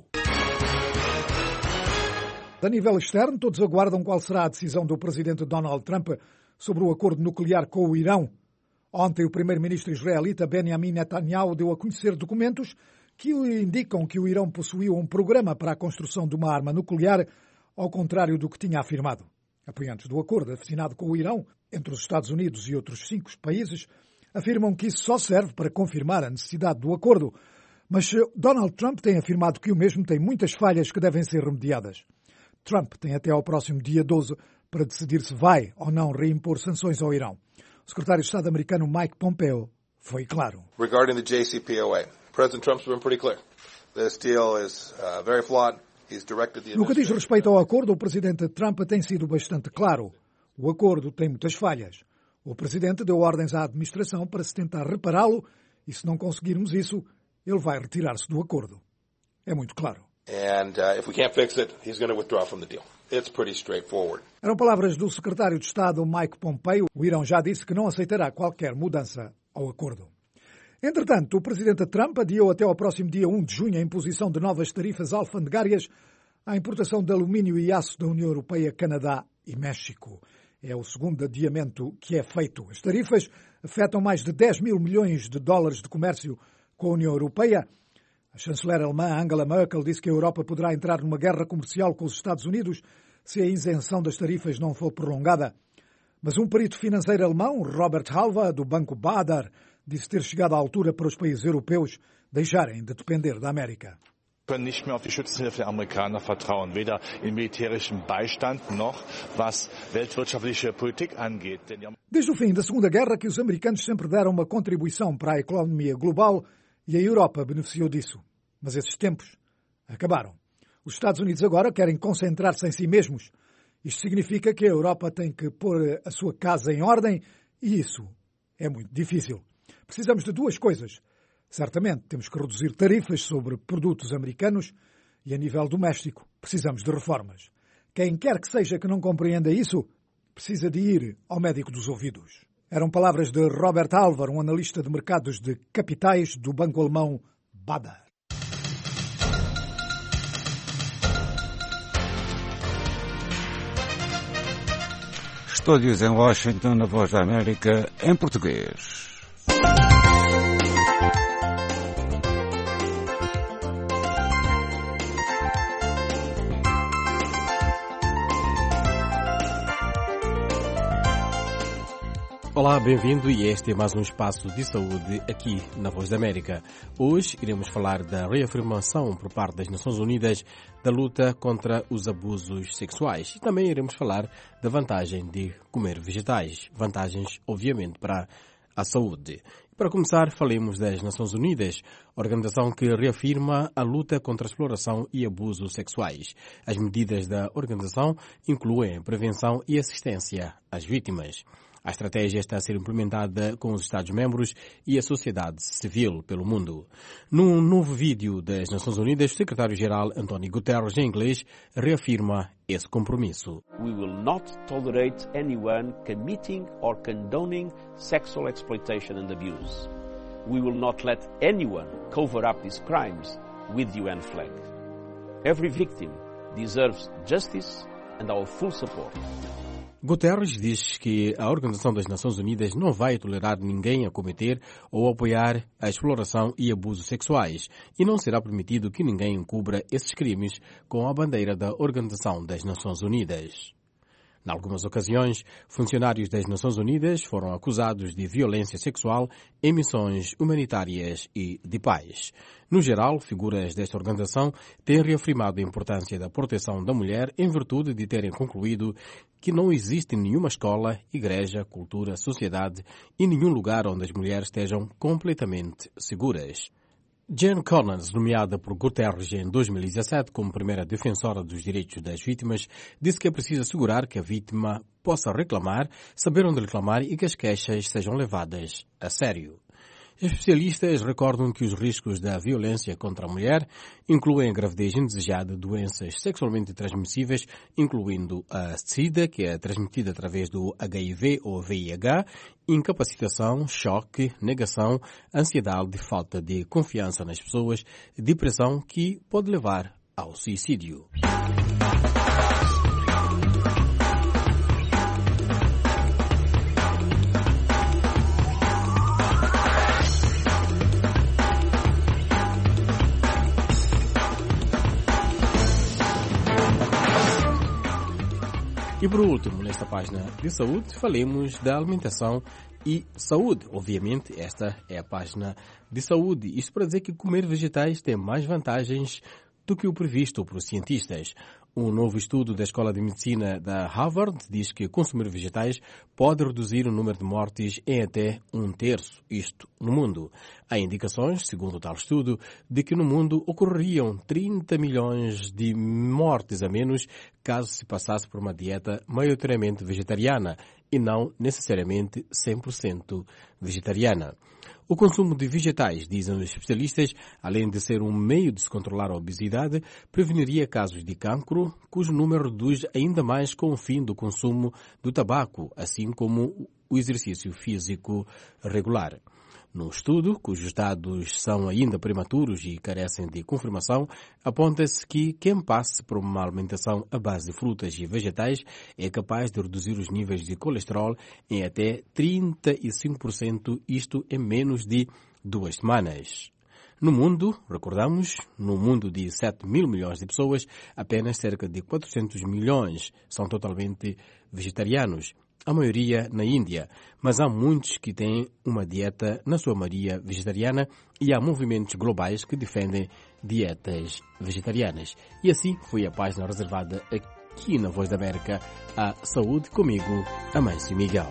A nível externo, todos aguardam qual será a decisão do presidente Donald Trump sobre o acordo nuclear com o Irão. Ontem, o primeiro-ministro israelita Benjamin Netanyahu deu a conhecer documentos que indicam que o Irão possuiu um programa para a construção de uma arma nuclear, ao contrário do que tinha afirmado. Apoiantes do acordo assinado com o Irão, entre os Estados Unidos e outros cinco países, afirmam que isso só serve para confirmar a necessidade do acordo. Mas Donald Trump tem afirmado que o mesmo tem muitas falhas que devem ser remediadas. Trump tem até ao próximo dia doze para decidir se vai ou não reimpor sanções ao Irão. O secretário de Estado americano Mike Pompeo foi claro. Regarding the J C P O A, President Trump's been pretty clear. This deal is uh, very flawed. He's directed the No que diz respeito ao acordo, o presidente Trump tem sido bastante claro. O acordo tem muitas falhas. O presidente deu ordens à administração para se tentar repará-lo e, se não conseguirmos isso, ele vai retirar-se do acordo. É muito claro. And uh, if we can't fix it, he's going to withdraw from the deal. It's pretty straightforward. Eram palavras do secretário de Estado Mike Pompeo. O Irão já disse que não aceitará qualquer mudança ao acordo. Entretanto, o presidente Trump adiou até ao próximo dia um de junho a imposição de novas tarifas alfandegárias à importação de alumínio e aço da União Europeia, Canadá e México. É o segundo adiamento que é feito. As tarifas afetam mais de dez mil milhões de dólares de comércio com a União Europeia. A chanceler alemã Angela Merkel disse que a Europa poderá entrar numa guerra comercial com os Estados Unidos se a isenção das tarifas não for prolongada. Mas um perito financeiro alemão, Robert Halver, do Banco Bader, disse ter chegado à altura para os países europeus deixarem de depender da América. Können nicht mehr auf die Schützenhilfe der Amerikaner vertrauen, weder in militärischen Beistand noch was weltwirtschaftliche Politik angeht. Desde o fim da Segunda Guerra que os americanos sempre deram uma contribuição para a economia global e a Europa beneficiou disso. Mas esses tempos acabaram. Os Estados Unidos agora querem concentrar-se em si mesmos. Isto significa que a Europa tem que pôr a sua casa em ordem e isso é muito difícil. Precisamos de duas coisas. Certamente temos que reduzir tarifas sobre produtos americanos e, a nível doméstico, precisamos de reformas. Quem quer que seja que não compreenda isso, precisa de ir ao médico dos ouvidos. Eram palavras de Robert Halver, um analista de mercados de capitais do banco alemão Bader. Estúdios em Washington, na Voz da América, em português. Olá, bem-vindo e este é mais um espaço de saúde aqui na Voz da América. Hoje iremos falar da reafirmação por parte das Nações Unidas da luta contra os abusos sexuais e também iremos falar da vantagem de comer vegetais, vantagens obviamente para a saúde. Para começar, falemos das Nações Unidas, organização que reafirma a luta contra a exploração e abusos sexuais. As medidas da organização incluem prevenção e assistência às vítimas. A estratégia está a ser implementada com os Estados-membros e a sociedade civil pelo mundo. Num novo vídeo das Nações Unidas, o secretário-geral António Guterres, em inglês, reafirma esse compromisso. We will not tolerate anyone committing or condoning sexual exploitation and abuse. We will not let anyone cover up these crimes with the U N flag. Every victim deserves justice and our full support. Guterres diz que a Organização das Nações Unidas não vai tolerar ninguém a cometer ou apoiar a exploração e abusos sexuais e não será permitido que ninguém encubra esses crimes com a bandeira da Organização das Nações Unidas. Em algumas ocasiões, funcionários das Nações Unidas foram acusados de violência sexual em missões humanitárias e de paz. No geral, figuras desta organização têm reafirmado a importância da proteção da mulher em virtude de terem concluído que não existe nenhuma escola, igreja, cultura, sociedade e nenhum lugar onde as mulheres estejam completamente seguras. Jen Collins, nomeada por Guterres em dois mil e dezassete como primeira defensora dos direitos das vítimas, disse que é preciso assegurar que a vítima possa reclamar, saber onde reclamar e que as queixas sejam levadas a sério. Especialistas recordam que os riscos da violência contra a mulher incluem gravidez indesejada, doenças sexualmente transmissíveis, incluindo a SIDA, que é transmitida através do H I V ou V I H, incapacitação, choque, negação, ansiedade, falta de confiança nas pessoas, depressão, que pode levar ao suicídio. E por último, nesta página de saúde, falemos da alimentação e saúde. Obviamente, esta é a página de saúde. Isto para dizer que comer vegetais tem mais vantagens do que o previsto por cientistas. Um novo estudo da Escola de Medicina da Harvard diz que consumir vegetais pode reduzir o número de mortes em até um terço, isto no mundo. Há indicações, segundo tal estudo, de que no mundo ocorreriam trinta milhões de mortes a menos caso se passasse por uma dieta maioritariamente vegetariana e não necessariamente cem por cento vegetariana. O consumo de vegetais, dizem os especialistas, além de ser um meio de se controlar a obesidade, preveniria casos de cancro, cujo número reduz ainda mais com o fim do consumo do tabaco, assim como o exercício físico regular. No estudo, cujos dados são ainda prematuros e carecem de confirmação, aponta-se que quem passe por uma alimentação à base de frutas e vegetais é capaz de reduzir os níveis de colesterol em até trinta e cinco por cento, isto em menos de duas semanas. No mundo, recordamos, no mundo de sete mil milhões de pessoas, apenas cerca de quatrocentos milhões são totalmente vegetarianos. A maioria na Índia, mas há muitos que têm uma dieta, na sua maioria, vegetariana, e há movimentos globais que defendem dietas vegetarianas. E assim foi a página reservada aqui na Voz da América à saúde, comigo, Amâncio Miguel.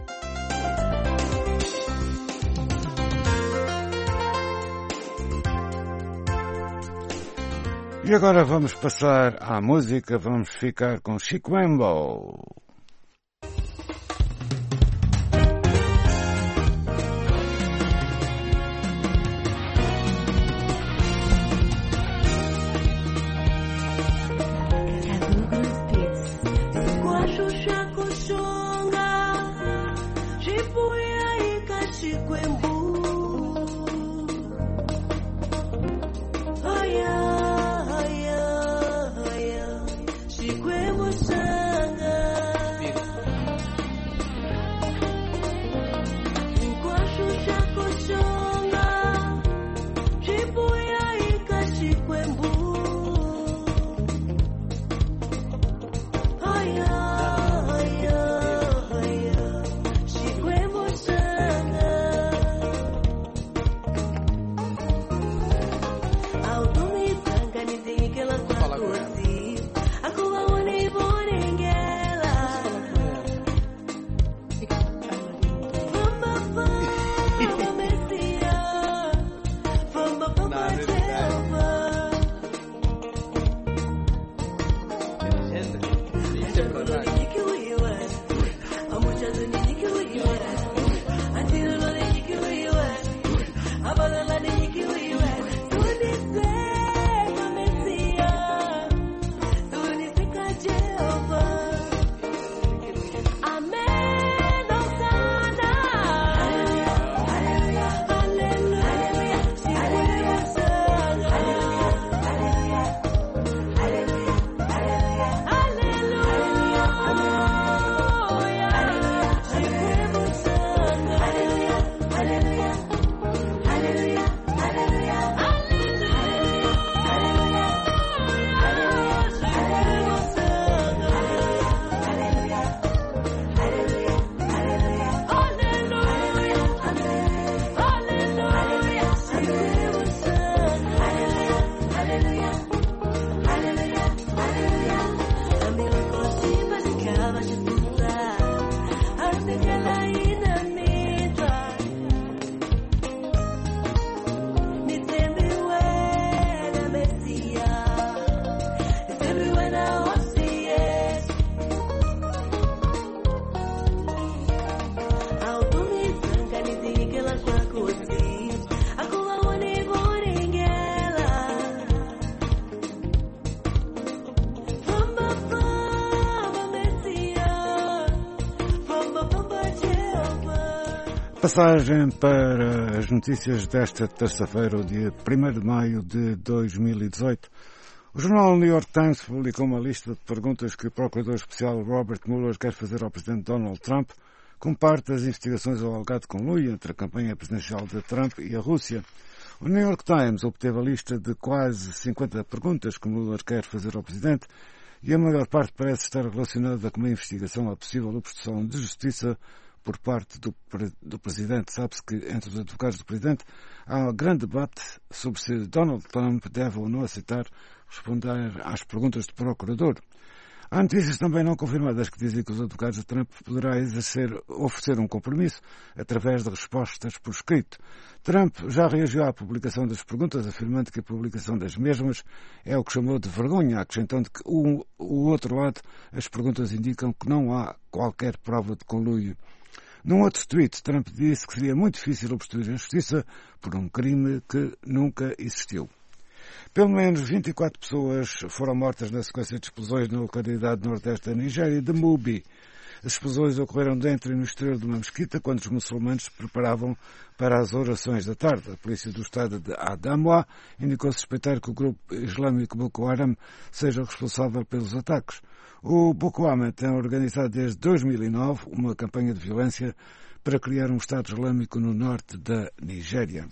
E agora vamos passar à música, vamos ficar com Chiquembo. Passagem para as notícias desta terça-feira, o dia primeiro de maio de dois mil e dezoito. O jornal New York Times publicou uma lista de perguntas que o procurador especial Robert Mueller quer fazer ao presidente Donald Trump, como parte das investigações ao alegado conluio entre a campanha presidencial de Trump e a Rússia. O New York Times obteve a lista de quase cinquenta perguntas que Mueller quer fazer ao presidente, e a maior parte parece estar relacionada com uma investigação à possível obstrução de justiça por parte do, do Presidente. Sabe-se que entre os advogados do Presidente há um grande debate sobre se Donald Trump deve ou não aceitar responder às perguntas do Procurador. Há notícias também não confirmadas que dizem que os advogados de Trump poderá exercer, oferecer um compromisso através de respostas por escrito. Trump já reagiu à publicação das perguntas, afirmando que a publicação das mesmas é o que chamou de vergonha, acrescentando que o, o outro lado, as perguntas indicam que não há qualquer prova de conluio. Num outro tweet, Trump disse que seria muito difícil obstruir a justiça por um crime que nunca existiu. Pelo menos vinte e quatro pessoas foram mortas na sequência de explosões na localidade nordeste da Nigéria de Mubi. As explosões ocorreram dentro e no exterior de uma mesquita quando os muçulmanos se preparavam para as orações da tarde. A polícia do estado de Adamawa indicou suspeitar que o grupo islâmico Boko Haram seja responsável pelos ataques. O Boko Haram tem organizado desde dois mil e nove uma campanha de violência para criar um Estado Islâmico no norte da Nigéria.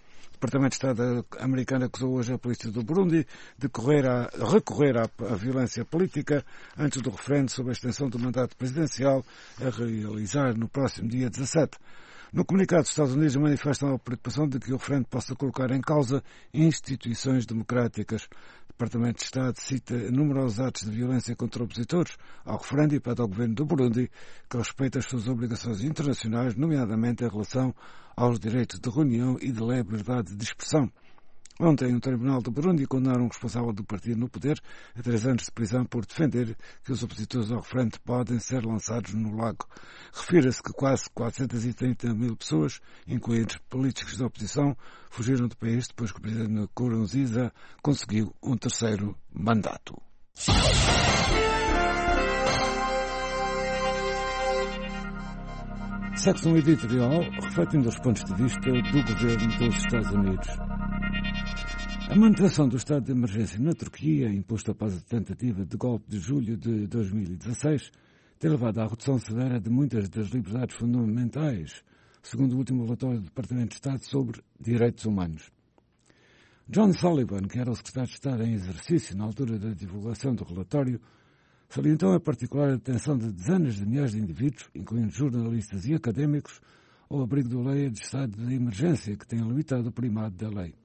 O Departamento de Estado americano acusou hoje a polícia do Burundi de correr a, recorrer à, à violência política antes do referendo sobre a extensão do mandato presidencial a realizar no próximo dia dezassete. No comunicado, os Estados Unidos manifestam a preocupação de que o referendo possa colocar em causa instituições democráticas. O Departamento de Estado cita numerosos atos de violência contra opositores ao referendo e pede ao governo do Burundi que respeite as suas obrigações internacionais, nomeadamente em relação aos direitos de reunião e de liberdade de expressão. Ontem, um tribunal do Burundi condenaram um responsável do partido no poder a três anos de prisão por defender que os opositores ao referendo podem ser lançados no lago. Refira-se que quase quatrocentas e trinta mil pessoas, incluindo políticos da oposição, fugiram do país depois que o presidente Nkurunziza conseguiu um terceiro mandato. Segue-se um editorial refletindo os pontos de vista do governo dos Estados Unidos. A manutenção do estado de emergência na Turquia, imposto após a tentativa de golpe de julho de dois mil e dezasseis, tem levado à redução severa de muitas das liberdades fundamentais, segundo o último relatório do Departamento de Estado sobre Direitos Humanos. John Sullivan, que era o secretário de Estado em exercício na altura da divulgação do relatório, salientou em particular a detenção de dezenas de milhares de indivíduos, incluindo jornalistas e académicos, ao abrigo da lei de estado de emergência, que tem limitado o primado da lei.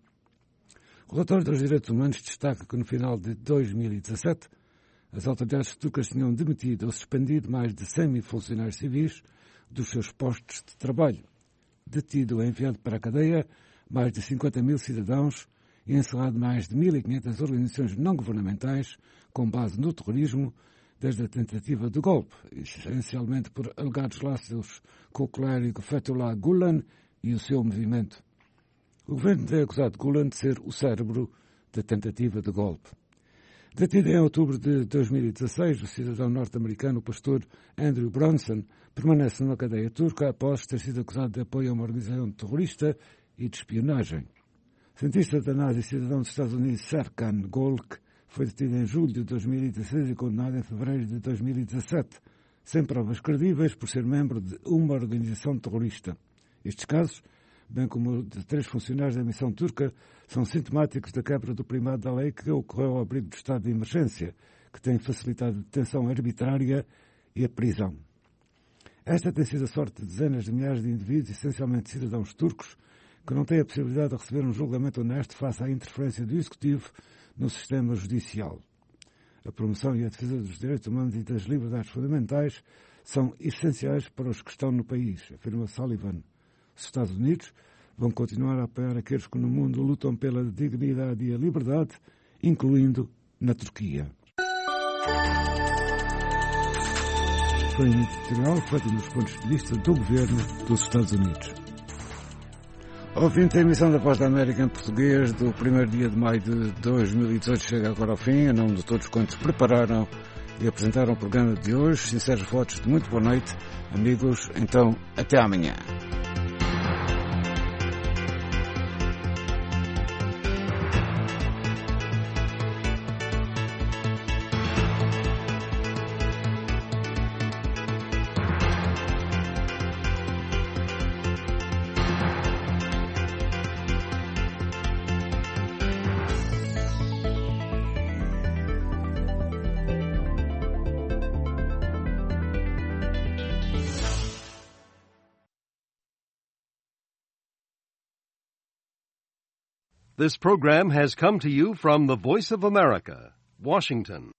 O relatório dos direitos humanos destaca que no final de dois mil e dezassete as autoridades turcas tinham demitido ou suspendido mais de cem mil funcionários civis dos seus postos de trabalho, detido ou enviado para a cadeia mais de cinquenta mil cidadãos e encerrado mais de mil e quinhentas organizações não-governamentais com base no terrorismo desde a tentativa de golpe, essencialmente por alegados laços com o clérigo Fethullah Gulen e o seu movimento. O governo tem acusado Gulen de ser o cérebro da tentativa de golpe. Detido em outubro de dois mil e dezasseis, o cidadão norte-americano, o pastor Andrew Bronson, permanece numa cadeia turca após ter sido acusado de apoio a uma organização terrorista e de espionagem. O cientista da NASA e cidadão dos Estados Unidos Serkan Golk foi detido em julho de dois mil e dezasseis e condenado em fevereiro de dois mil e dezassete, sem provas credíveis por ser membro de uma organização terrorista. Estes casos, bem como de três funcionários da missão turca, são sintomáticos da quebra do primado da lei que ocorreu ao abrigo do estado de emergência, que tem facilitado a detenção arbitrária e a prisão. Esta tem sido a sorte de dezenas de milhares de indivíduos, essencialmente cidadãos turcos, que não têm a possibilidade de receber um julgamento honesto face à interferência do Executivo no sistema judicial. A promoção e a defesa dos direitos humanos e das liberdades fundamentais são essenciais para os que estão no país, afirma Sullivan. Os Estados Unidos vão continuar a apoiar aqueles que no mundo lutam pela dignidade e a liberdade, incluindo na Turquia. Foi um editorial refletindo os pontos de vista do governo dos Estados Unidos. Ouvinte, a emissão da Voz da América em português do primeiro dia de maio de dois mil e dezoito chega agora ao fim. Em nome de todos quantos prepararam e apresentaram o programa de hoje, sinceros votos de muito boa noite, amigos. Então, até amanhã. This program has come to you from the Voice of America, Washington.